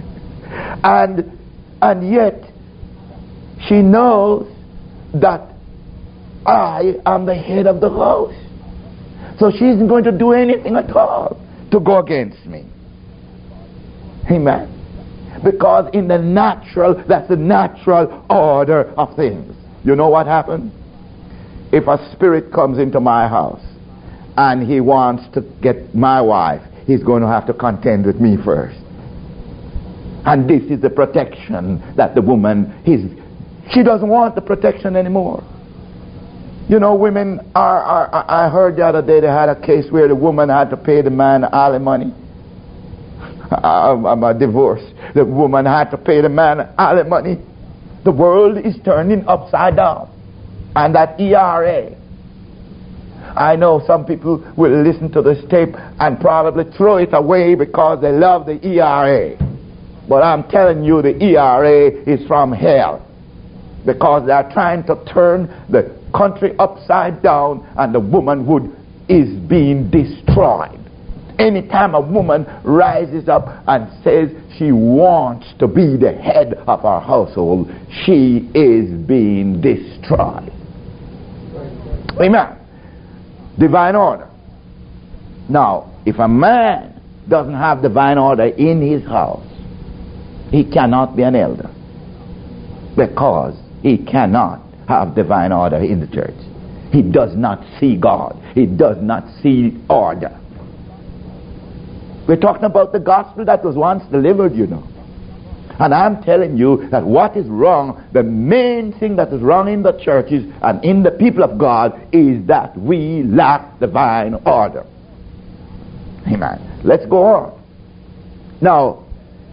And yet she knows that I am the head of the house. So she isn't going to do anything at all to go against me. Amen. Because in the natural, that's the natural order of things. You know what happens? If a spirit comes into my house and he wants to get my wife, he's going to have to contend with me first. And this is the protection that the woman, she doesn't want the protection anymore. You know, women I heard the other day they had a case where the woman had to pay the man alimony. I'm a divorce. The woman had to pay the man alimony. The world is turning upside down. And that ERA, I know some people will listen to this tape and probably throw it away because they love the ERA. But I'm telling you, the ERA is from hell. Because they are trying to turn the country upside down and the womanhood is being destroyed. Anytime a woman rises up and says she wants to be the head of her household, she is being destroyed. Amen. Divine order. Now, if a man doesn't have divine order in his house, he cannot be an elder. Because he cannot have divine order in the church. He does not see God. He does not see order. We're talking about the gospel that was once delivered, you know. And I'm telling you that what is wrong, the main thing that is wrong in the churches and in the people of God is that we lack divine order. Amen. Let's go on. Now,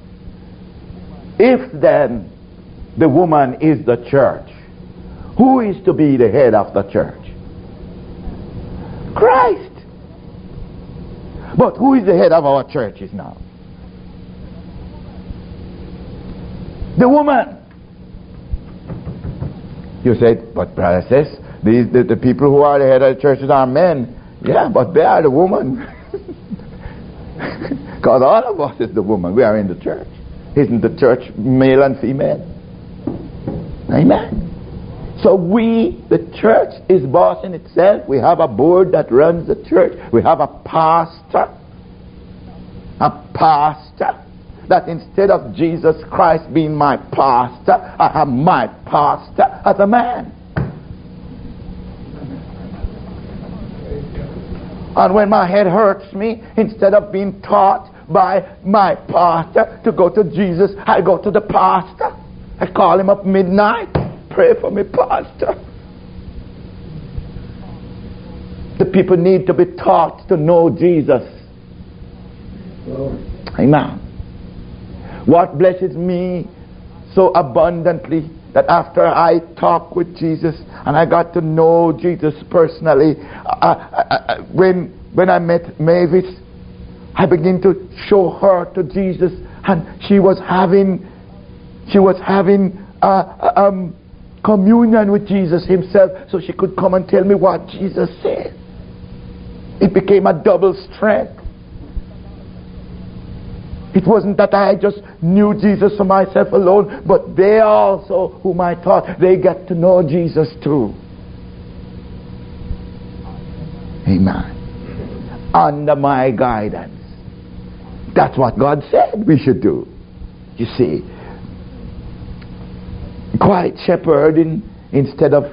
if then the woman is the church, who is to be the head of the church? Christ. But who is the head of our churches now? The woman. You said, but brother says, the people who are the head of the churches are men. Yeah, but they are the woman. Because all of us is the woman. We are in the church. Isn't the church male and female? Amen. So we, the church, is boss in itself. We have a board that runs the church. We have a pastor. That instead of Jesus Christ being my pastor, I have my pastor as a man. And when my head hurts me, instead of being taught by my pastor to go to Jesus, I go to the pastor. I call him up midnight. Pray for me, pastor. The people need to be taught to know Jesus. Amen. What blesses me so abundantly that after I talk with Jesus and I got to know Jesus personally, when I met Mavis, I began to show her to Jesus, and she was having communion with Jesus himself, so she could come and tell me what Jesus said. It became a double strength. It wasn't that I just knew Jesus for myself alone, but they also, whom I taught, they get to know Jesus too. Amen. Under my guidance. That's what God said we should do. You see, quiet shepherding instead of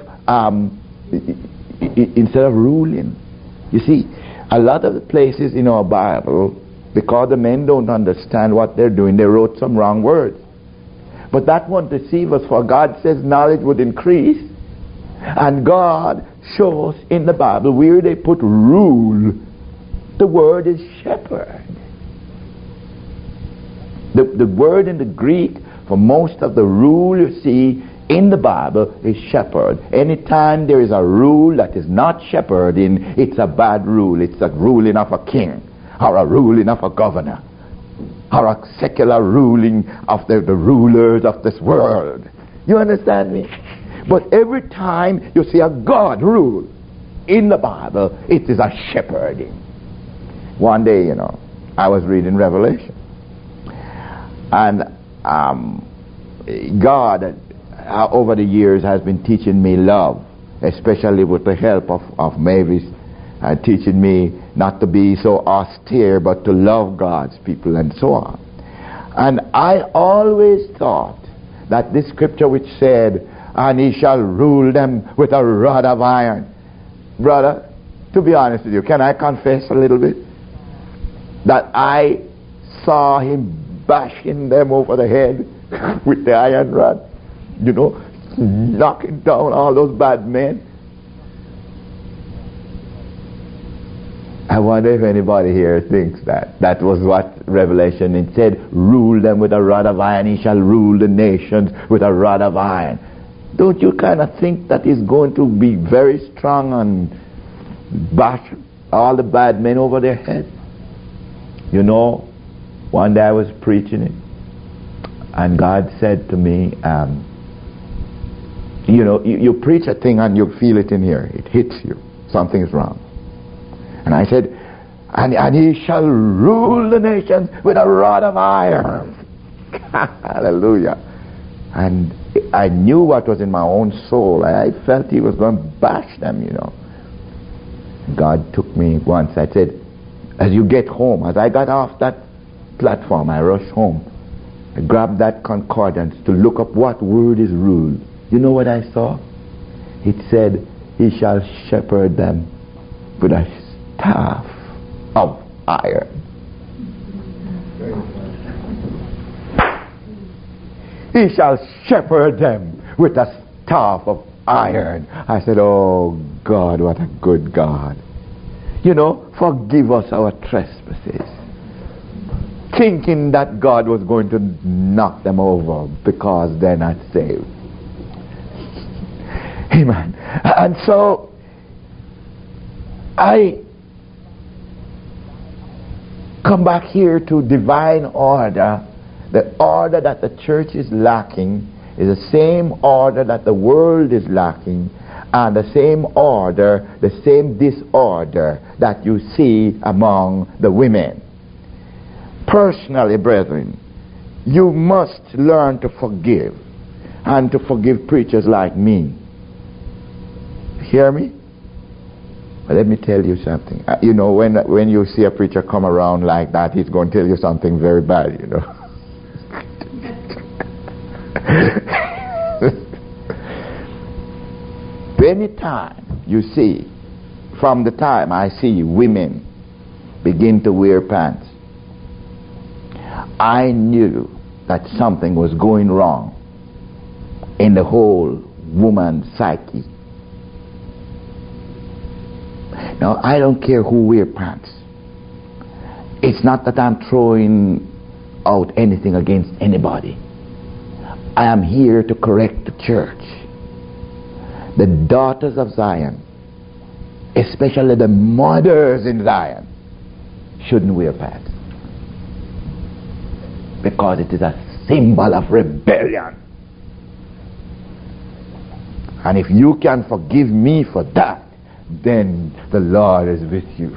ruling. You see, a lot of the places in our Bible, because the men don't understand what they're doing, they wrote some wrong words. But that won't deceive us, for God says knowledge would increase. And God shows in the Bible where they put rule. The word is shepherd. The word in the Greek for most of the rule you see in the Bible is shepherd. Anytime there is a rule that is not shepherding, it's a bad rule. It's a ruling of a king, or a ruling of a governor, or a secular ruling of the rulers of this world. You understand me? But every time you see a God rule in the Bible, it is a shepherding. One day, I was reading Revelation, and God over the years has been teaching me love, especially with the help of Mavis, teaching me not to be so austere but to love God's people and so on. And I always thought that this scripture which said, and he shall rule them with a rod of iron. Brother, to be honest with you, can I confess a little bit? That I saw him bashing them over the head with the iron rod, knocking down all those bad men. I wonder if anybody here thinks that. That was what Revelation, it said, rule them with a rod of iron, he shall rule the nations with a rod of iron. Don't you kind of think that he's going to be very strong and bash all the bad men over their heads? You know, one day I was preaching it, and God said to me, you know, you preach a thing and you feel it in here. It hits you. Something's wrong. And I said, and he shall rule the nations with a rod of iron. Hallelujah. And I knew what was in my own soul. I felt he was going to bash them, you know. God took me once. I said, as you get home, as I got off that platform, I rushed home. I grabbed that concordance to look up what word is rule. You know what I saw? It said, he shall shepherd them with a staff of iron. He shall shepherd them with a staff of iron. I said, oh God, what a good God. You know, forgive us our trespasses. Thinking that God was going to knock them over because they're not saved. Amen. And so I come back here to divine order. The order that the church is lacking is the same order that the world is lacking, and the same order, the same disorder that you see among the women. Personally, brethren, you must learn to forgive, and to forgive preachers like me. Hear me? But let me tell you something. You know, when you see a preacher come around like that, he's going to tell you something very bad, you know. Anytime you see, from the time I see women begin to wear pants, I knew that something was going wrong in the whole woman's psyche. Now, I don't care who wears pants. It's not that I'm throwing out anything against anybody. I am here to correct the church. The daughters of Zion, especially the mothers in Zion, shouldn't wear pants. Because it is a symbol of rebellion. And if you can forgive me for that, then the Lord is with you.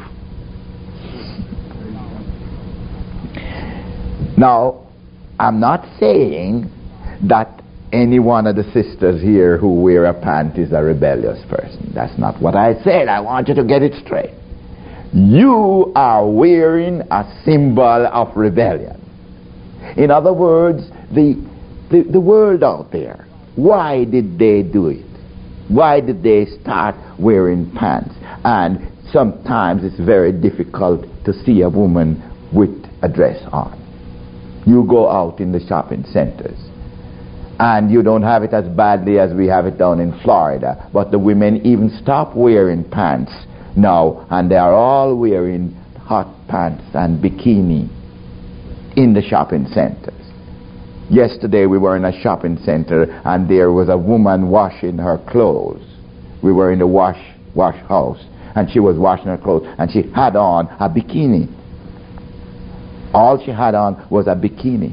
Now, I'm not saying that any one of the sisters here who wear a pant is a rebellious person. That's not what I said. I want you to get it straight. You are wearing a symbol of rebellion. In other words, the world out there, why did they do it? Why did they start wearing pants? And sometimes it's very difficult to see a woman with a dress on. You go out in the shopping centers, and you don't have it as badly as we have it down in Florida. But the women even stop wearing pants now, and they are all wearing hot pants and bikini in the shopping centers. Yesterday we were in a shopping center, and there was a woman washing her clothes. We were in the wash house, and she was washing her clothes, and she had on a bikini. All she had on was a bikini.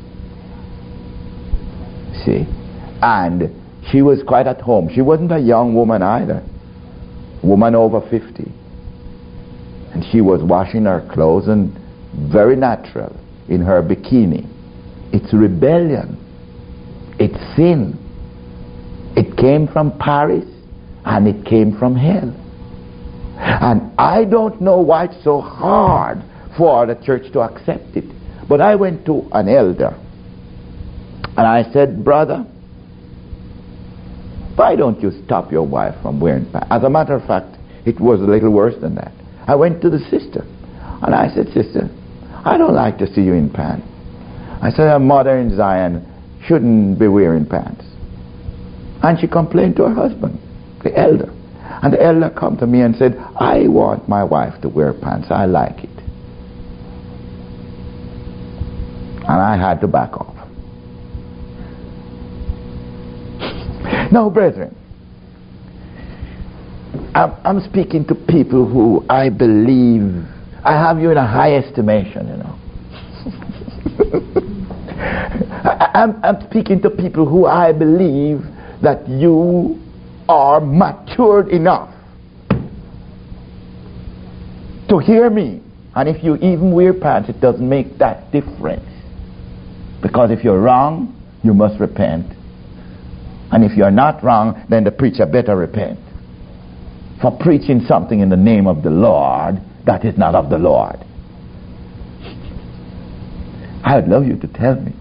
See? And she was quite at home. She wasn't a young woman either. Woman over 50. And she was washing her clothes, and very natural in her bikini. It's rebellion. It's sin. It came from Paris, and it came from hell. And I don't know why it's so hard for the church to accept it. But I went to an elder, and I said, brother, why don't you stop your wife from wearing pants? As a matter of fact, it was a little worse than that. I went to the sister, and I said, sister, I don't like to see you in pants. I said, a mother in Zion shouldn't be wearing pants. And she complained to her husband, the elder. And the elder come to me and said, I want my wife to wear pants. I like it. And I had to back off. Now, brethren, I'm speaking to people who I believe, I have you in a high estimation, you know. I'm speaking to people who I believe that you are matured enough to hear me. And if you even wear pants, it doesn't make that difference. Because if you're wrong, you must repent. And if you're not wrong, then the preacher better repent for preaching something in the name of the Lord that is not of the Lord. I would love you to tell me.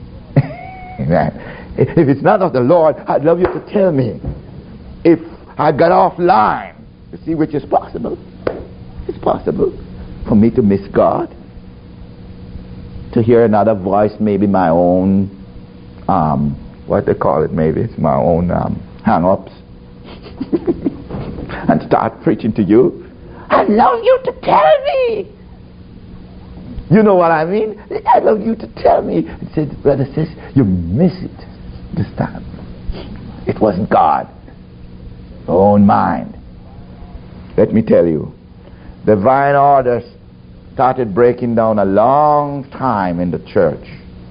If it's not of the Lord, I'd love you to tell me. If I got off line, you see, which is possible. It's possible for me to miss God, to hear another voice, maybe my own, what they call it, maybe it's my own hang-ups, and start preaching to you. I'd love you to tell me. You know what I mean? I'd love you to tell me. It said, brother, sis, you miss it this time. It wasn't God. Your own mind. Let me tell you, divine order started breaking down a long time in the church.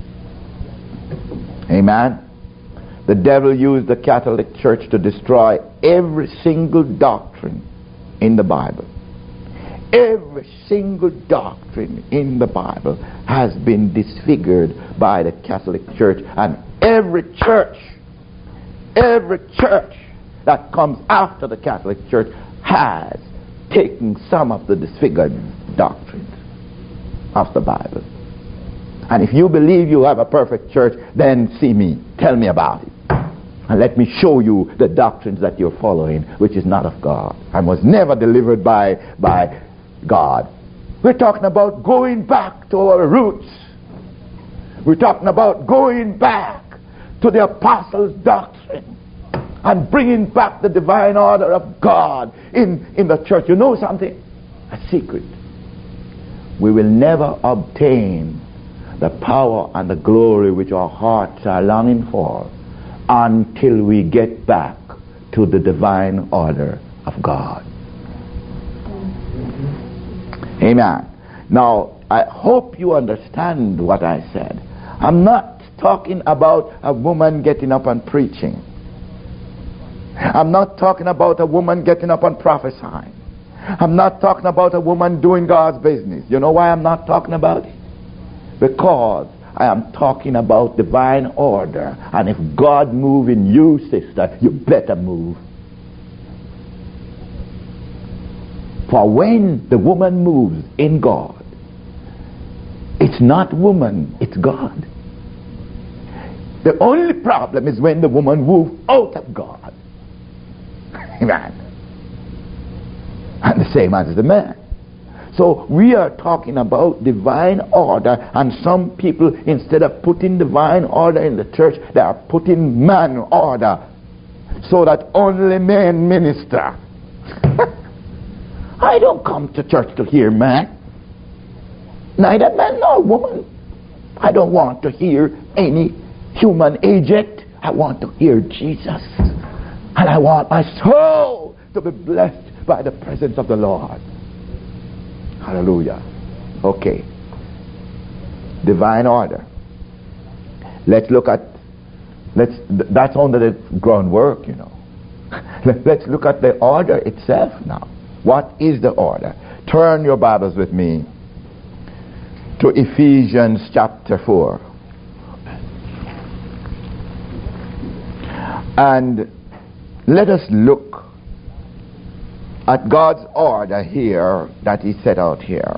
Amen. The devil used the Catholic Church to destroy every single doctrine in the Bible. Every single doctrine in the Bible has been disfigured by the Catholic Church, and every church that comes after the Catholic Church has taken some of the disfigured doctrines of the Bible. And if you believe you have a perfect church, then see me, tell me about it, and let me show you the doctrines that you're following, which is not of God and was never delivered by God. We're talking about going back to our roots. We're talking about going back to the apostles' doctrine and bringing back the divine order of God in the church. You know something? A secret. We will never obtain the power and the glory which our hearts are longing for until we get back to the divine order of God. Amen. Now, I hope you understand what I said. I'm not talking about a woman getting up and preaching. I'm not talking about a woman getting up and prophesying. I'm not talking about a woman doing God's business. You know why I'm not talking about it? Because I am talking about divine order. And if God moves in you, sister, you better move. For when the woman moves in God, it's not woman, it's God. The only problem is when the woman moves out of God. Amen. And the same as the man. So we are talking about divine order, and some people, instead of putting divine order in the church, they are putting man order so that only men minister. I don't come to church to hear man. Neither man nor woman. I don't want to hear any human agent. I want to hear Jesus. And I want my soul to be blessed by the presence of the Lord. Hallelujah. Okay. Divine order. Let's look at, that's only the groundwork, you know. Let's look at the order itself now. What is the order? Turn your Bibles with me to Ephesians chapter 4. And let us look at God's order here that He set out here.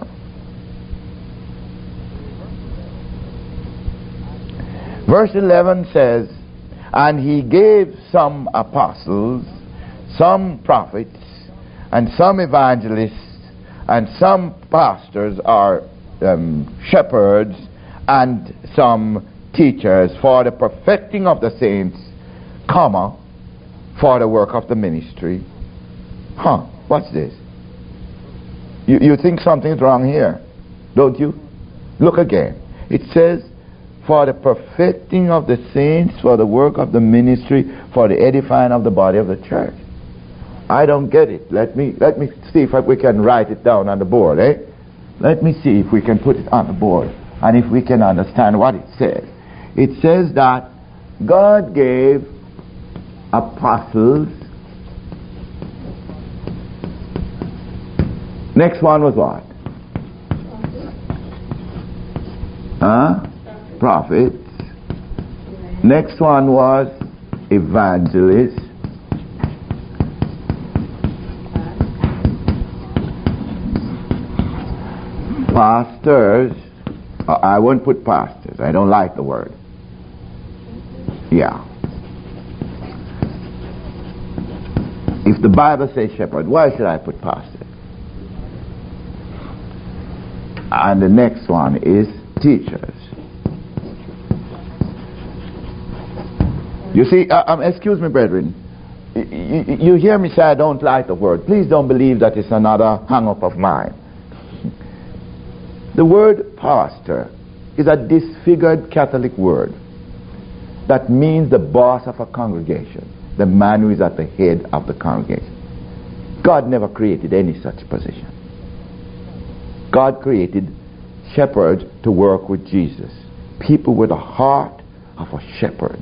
Verse 11 says, and He gave some apostles, some prophets, and some evangelists, and some pastors or shepherds, and some teachers for the perfecting of the saints, comma, for the work of the ministry, What's this? You think something's wrong here, don't you? Look again. It says, for the perfecting of the saints, for the work of the ministry, for the edifying of the body of the church. I don't get it. Let me see if we can write it down on the board, eh? Let me see if we can put it on the board and if we can understand what it says. It says that God gave apostles. Next one was what? Prophets. Next one was evangelists. Pastors. I won't put pastors. I don't like the word. Yeah. If the Bible says shepherd, why should I put pastor? And the next one is teachers. You see, excuse me, brethren. You hear me say I don't like the word. Please don't believe that it's another hang-up of mine. The word pastor is a disfigured Catholic word that means the boss of a congregation, the man who is at the head of the congregation. God never created any such position. God created shepherds to work with Jesus. People with a heart of a shepherd.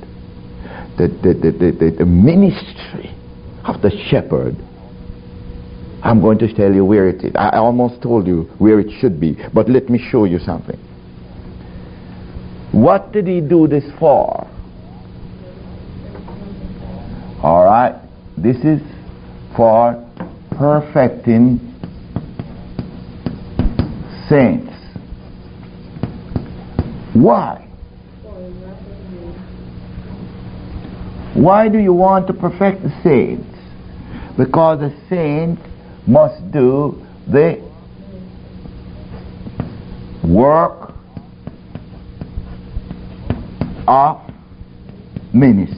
The ministry of the shepherd. I'm going to tell you where it is. I almost told you where it should be, but let me show you something. What did he do this for? All right, this is for perfecting saints. Why? Why do you want to perfect the saints? Because the saints must do the work of ministry.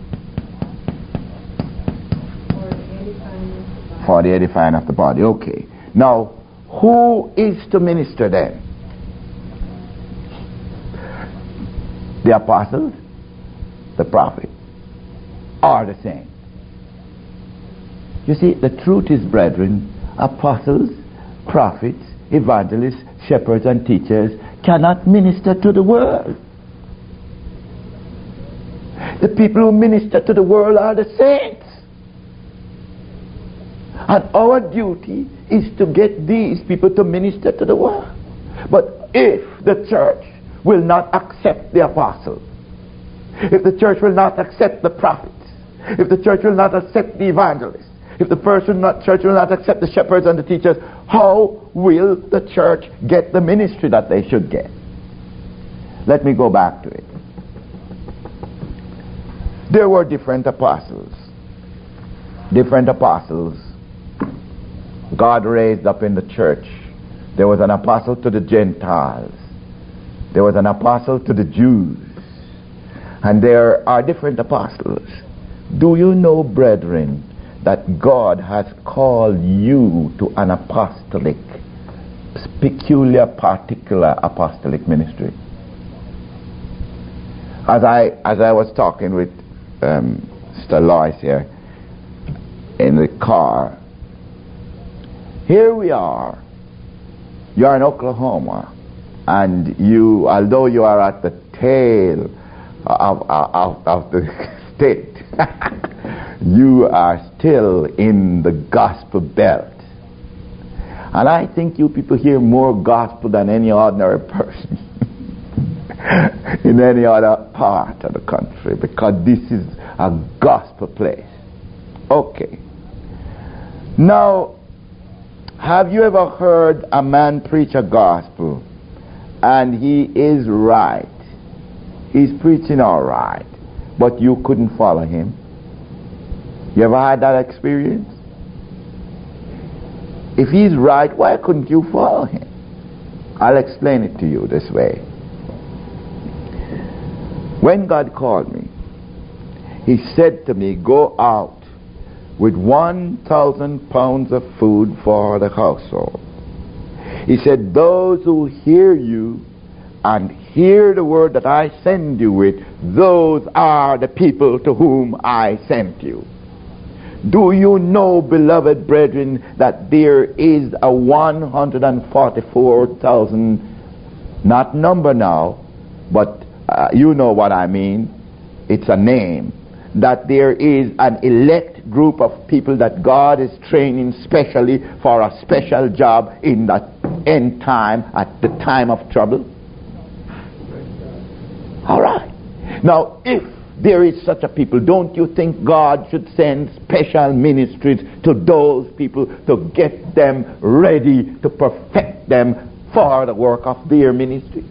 For the edifying of the body. Okay. Now, who is to minister then? The apostles, the prophet, or the saints? You see, the truth is, brethren, apostles, prophets, evangelists, shepherds, and teachers cannot minister to the world. The people who minister to the world are the saints. And our duty is to get these people to minister to the world. But if the church will not accept the apostle, if the church will not accept the prophets, if the church will not accept the evangelists, if the church will not accept the shepherds and the teachers, how will the church get the ministry that they should get? Let me go back to it. There were different apostles. Different apostles God raised up in the church. There was an apostle to the Gentiles. There was an apostle to the Jews. And there are different apostles. Do you know, brethren, that God has called you to an apostolic, peculiar, particular apostolic ministry? As I was talking with Sister Lois here in the car, here we are. You are in Oklahoma, and you, although you are at the tail of the state, you are still in the gospel belt. And I think you people hear more gospel than any ordinary person in any other part of the country, because this is a gospel place. Okay. Now, have you ever heard a man preach a gospel and he is right? He's preaching all right, but you couldn't follow him? You ever had that experience? If he's right, why couldn't you follow him? I'll explain it to you this way. When God called me, He said to me, go out with 1,000 pounds of food for the household. He said, those who hear you and hear the word that I send you with, those are the people to whom I sent you. Do you know, beloved brethren, that there is a 144,000, not number now, but you know what I mean, it's a name, that there is an elect group of people that God is training specially for a special job in that end time, at the time of trouble? All right. Now, if there is such a people, don't you think God should send special ministries to those people to get them ready to perfect them for the work of their ministry?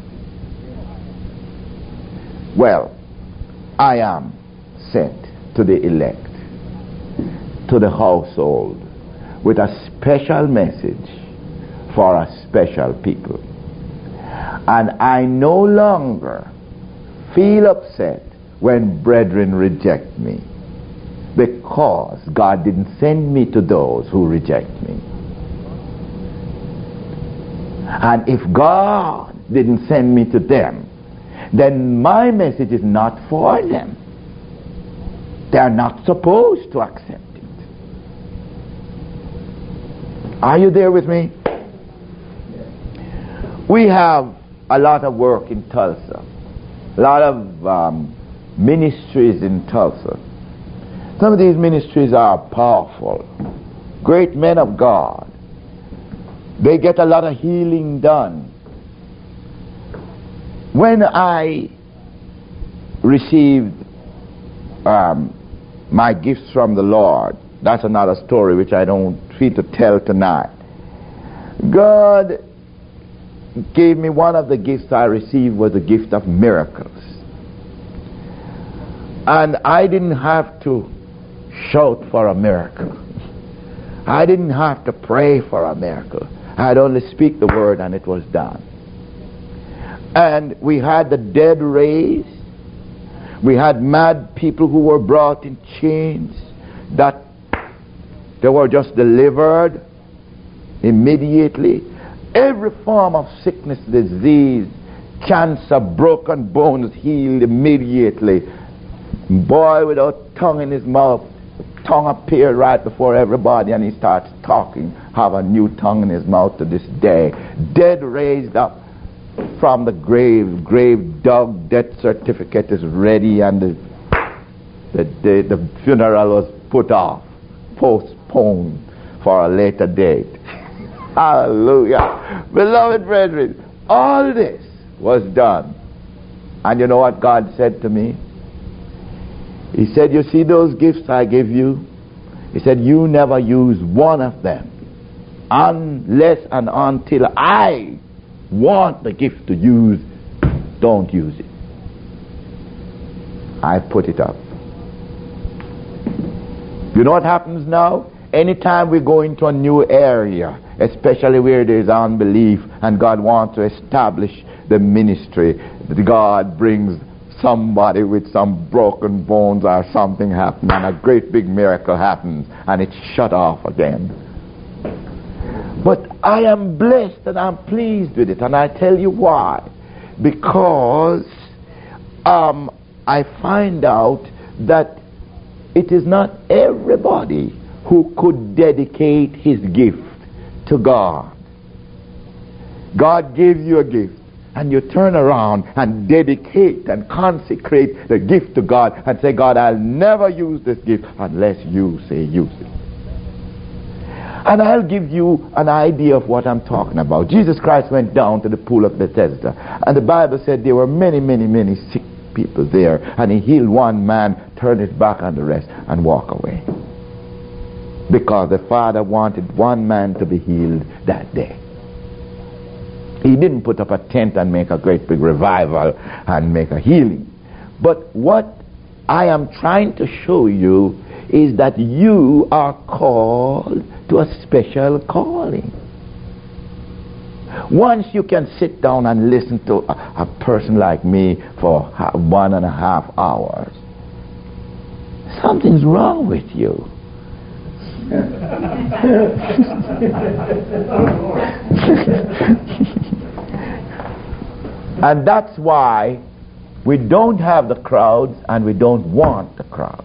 Well, I am sent to the elect, to the household, with a special message for a special people. And I no longer feel upset when brethren reject me, because God didn't send me to those who reject me. And if God didn't send me to them, then my message is not for them. They are not supposed to accept it. Are you there with me? We have a lot of work in Tulsa, a lot of ministries in Tulsa. Some of these ministries are powerful, great men of God. They get a lot of healing done. When I received my gifts from the Lord, that's another story which I don't feel to tell tonight. God gave me, one of the gifts I received was the gift of miracles. And I didn't have to shout for a miracle. I didn't have to pray for a miracle. I'd only speak the word and it was done. And we had the dead raised. We had mad people who were brought in chains, that they were just delivered immediately. Every form of sickness, disease, cancer, broken bones healed immediately. Boy without tongue in his mouth, tongue appeared right before everybody and he starts talking, have a new tongue in his mouth to this day. Dead raised up from the grave, grave dug, death certificate is ready, and the funeral was put off, postponed for a later date. Hallelujah. Beloved brethren, all this was done. And you know what God said to me? He said, you see those gifts I give you? He said, you never use one of them unless and until I want the gift to use, don't use it. I put it up. You know what happens now? Anytime we go into a new area, especially where there is unbelief and God wants to establish the ministry, God brings somebody with some broken bones or something happens, and a great big miracle happens and it's shut off again. But I am blessed and I'm pleased with it, and I tell you why. Because I find out that it is not everybody who could dedicate his gift to God. God gives you a gift, and you turn around and dedicate and consecrate the gift to God and say, God, I'll never use this gift unless you say use it. And I'll give you an idea of what I'm talking about. Jesus Christ went down to the pool of Bethesda, and the Bible said there were many, many, many sick people there, and he healed one man, turned his back on the rest, and walked away. Because the Father wanted one man to be healed that day. He didn't put up a tent and make a great big revival and make a healing. But what I am trying to show you is that you are called to a special calling. Once you can sit down and listen to a person like me for 1.5 hours, something's wrong with you. And that's why we don't have the crowds and we don't want the crowds.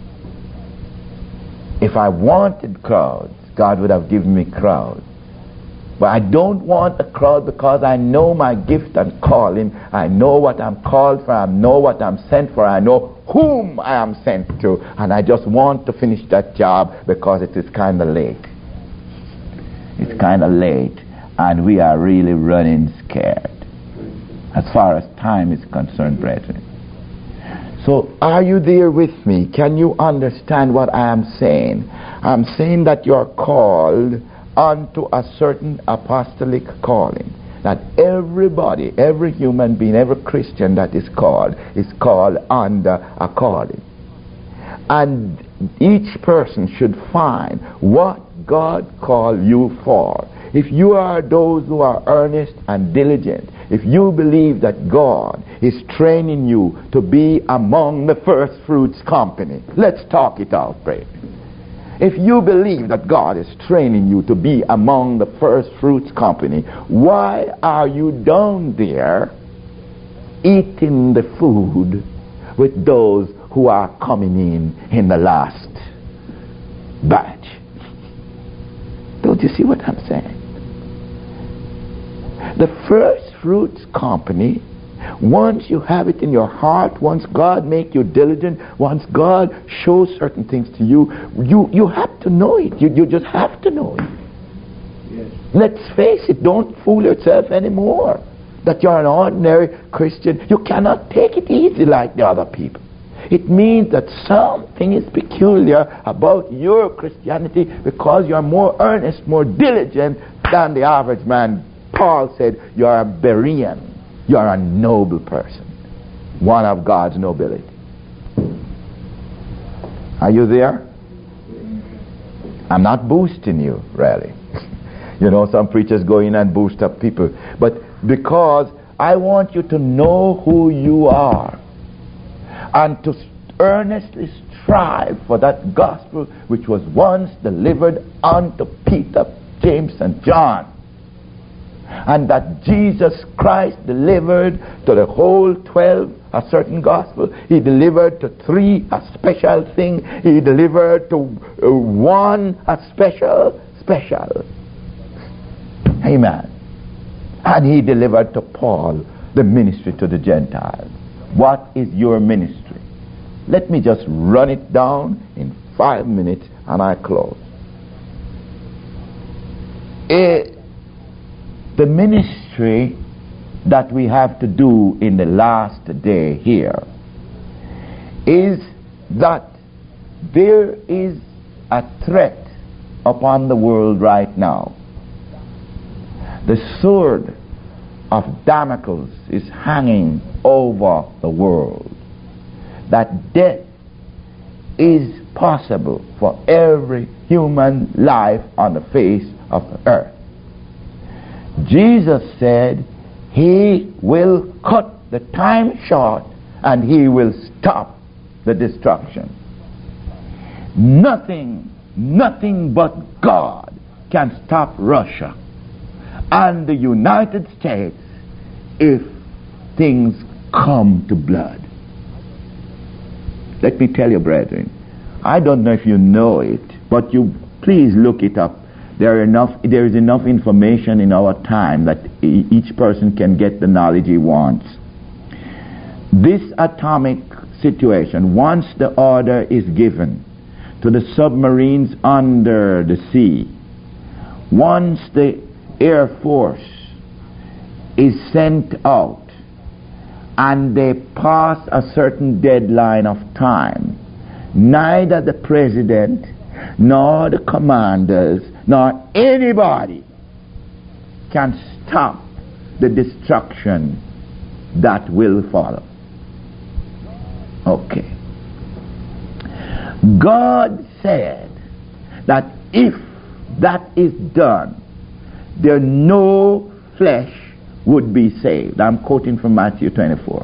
If I wanted crowds, God would have given me crowds. But I don't want a crowd because I know my gift and calling. I know what I'm called for. I know what I'm sent for. I know whom I am sent to. And I just want to finish that job because it is kind of late. It's kind of late. And we are really running scared as far as time is concerned, brethren. So are you there with me? Can you understand what I am saying? I'm saying that you're called unto a certain apostolic calling. That everybody, every human being, every Christian that is called under a calling. And each person should find what God called you for. If you are those who are earnest and diligent, if you believe that God is training you to be among the first fruits company, let's talk it out, pray. If you believe that God is training you to be among the first fruits company, why are you down there eating the food with those who are coming in the last batch? Don't you see what I'm saying? The first fruits company, once you have it in your heart, once God make you diligent, once God shows certain things to you, you have to know it. You just have to know it. Yes. Let's face it, don't fool yourself anymore that you're an ordinary Christian. You cannot take it easy like the other people. It means that something is peculiar about your Christianity because you're more earnest, more diligent than the average man. Paul said, you're a Berean. You're a noble person. One of God's nobility. Are you there? I'm not boosting you, really. You know, some preachers go in and boost up people. But because I want you to know who you are and to earnestly strive for that gospel which was once delivered unto Peter, James, and John. And that Jesus Christ delivered to the whole 12 a certain gospel. He delivered to 3 a special thing. He delivered to 1 a special. Amen. And he delivered to Paul the ministry to the Gentiles. What is your ministry? Let me just run it down in 5 minutes and I close. The ministry that we have to do in the last day here is that there is a threat upon the world right now. The sword of Damocles is hanging over the world. That death is possible for every human life on the face of the earth. Jesus said he will cut the time short and he will stop the destruction. Nothing but God can stop Russia and the United States if things come to blood. Let me tell you, brethren, I don't know if you know it, but you please look it up. There is enough information in our time that each person can get the knowledge he wants. This atomic situation, once the order is given to the submarines under the sea, once the Air Force is sent out and they pass a certain deadline of time, neither the president nor the commanders nor anybody can stop the destruction that will follow. Okay. God said that if that is done, there no flesh would be saved. I'm quoting from Matthew 24.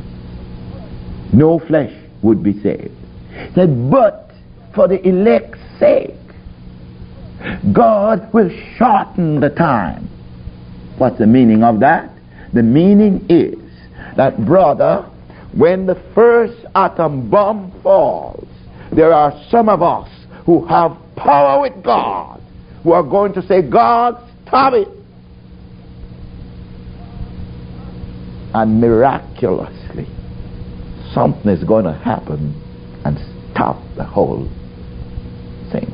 No flesh would be saved. He said, but for the elect's sake. God will shorten the time. What's the meaning of that? The meaning is that, brother, when the first atom bomb falls, there are some of us who have power with God who are going to say, God, stop it. And miraculously, something is going to happen and stop the whole thing.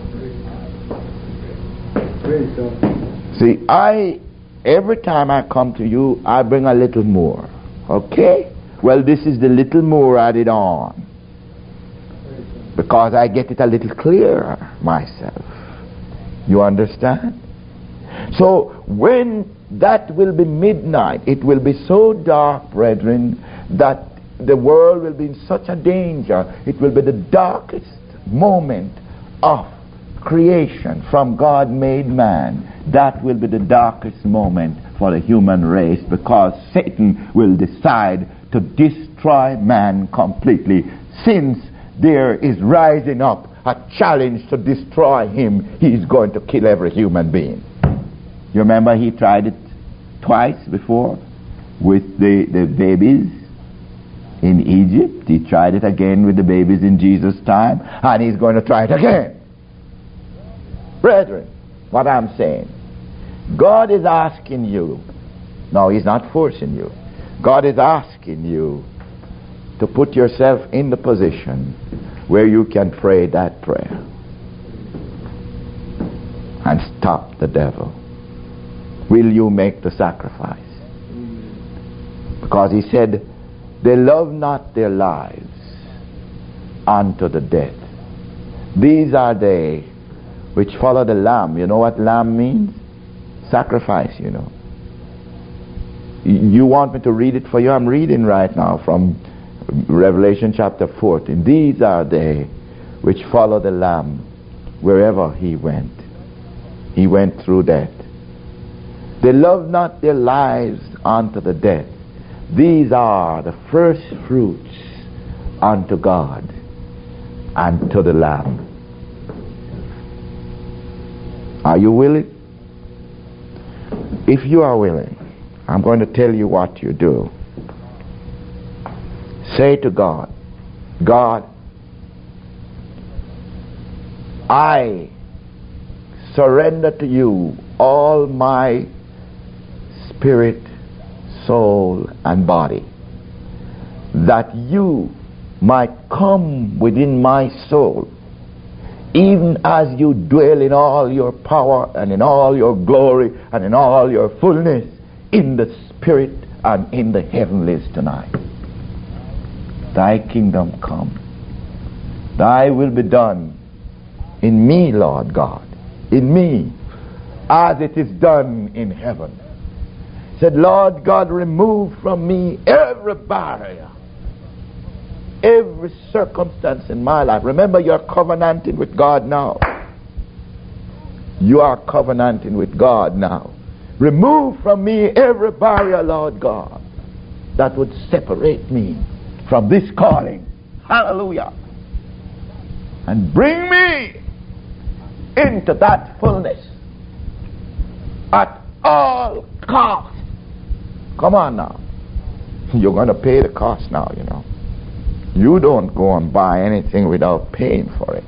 See, every time I come to you, I bring a little more. Okay? Well, this is the little more added on, because I get it a little clearer myself. You understand? So when that will be midnight, it will be so dark, brethren, that the world will be in such a danger. It will be the darkest moment of creation from God made man. That will be the darkest moment for the human race, because Satan will decide to destroy man completely. Since there is rising up a challenge to destroy him, he's going to kill every human being. You remember he tried it twice before with the babies in Egypt. He tried it again with the babies in Jesus' time, and he's going to try it again. Brethren, what I'm saying, God is asking you, no, he's not forcing you, God is asking you to put yourself in the position where you can pray that prayer and stop the devil. Will you make the sacrifice? Because he said, they love not their lives unto the death. These are they which follow the Lamb. You know what Lamb means? Sacrifice, you know. You want me to read it for you? I'm reading right now from Revelation chapter 14. These are they which follow the Lamb wherever he went. He went through death. They love not their lives unto the death. These are the first fruits unto God and to the Lamb. Are you willing? If you are willing, I'm going to tell you what you do. Say to God, God, I surrender to you all my spirit, soul, and body, that you might come within my soul, even as you dwell in all your power and in all your glory and in all your fullness in the spirit and in the heavenlies tonight. Thy kingdom come. Thy will be done in me, Lord God, in me, as it is done in heaven. Said, Lord God, remove from me every barrier, every circumstance in my life. Remember, you're covenanting with God now. You are covenanting with God now. Remove from me every barrier, Lord God, that would separate me from this calling. Hallelujah. And bring me into that fullness at all costs. Come on now. You're going to pay the cost now, you know. You don't go and buy anything without paying for it.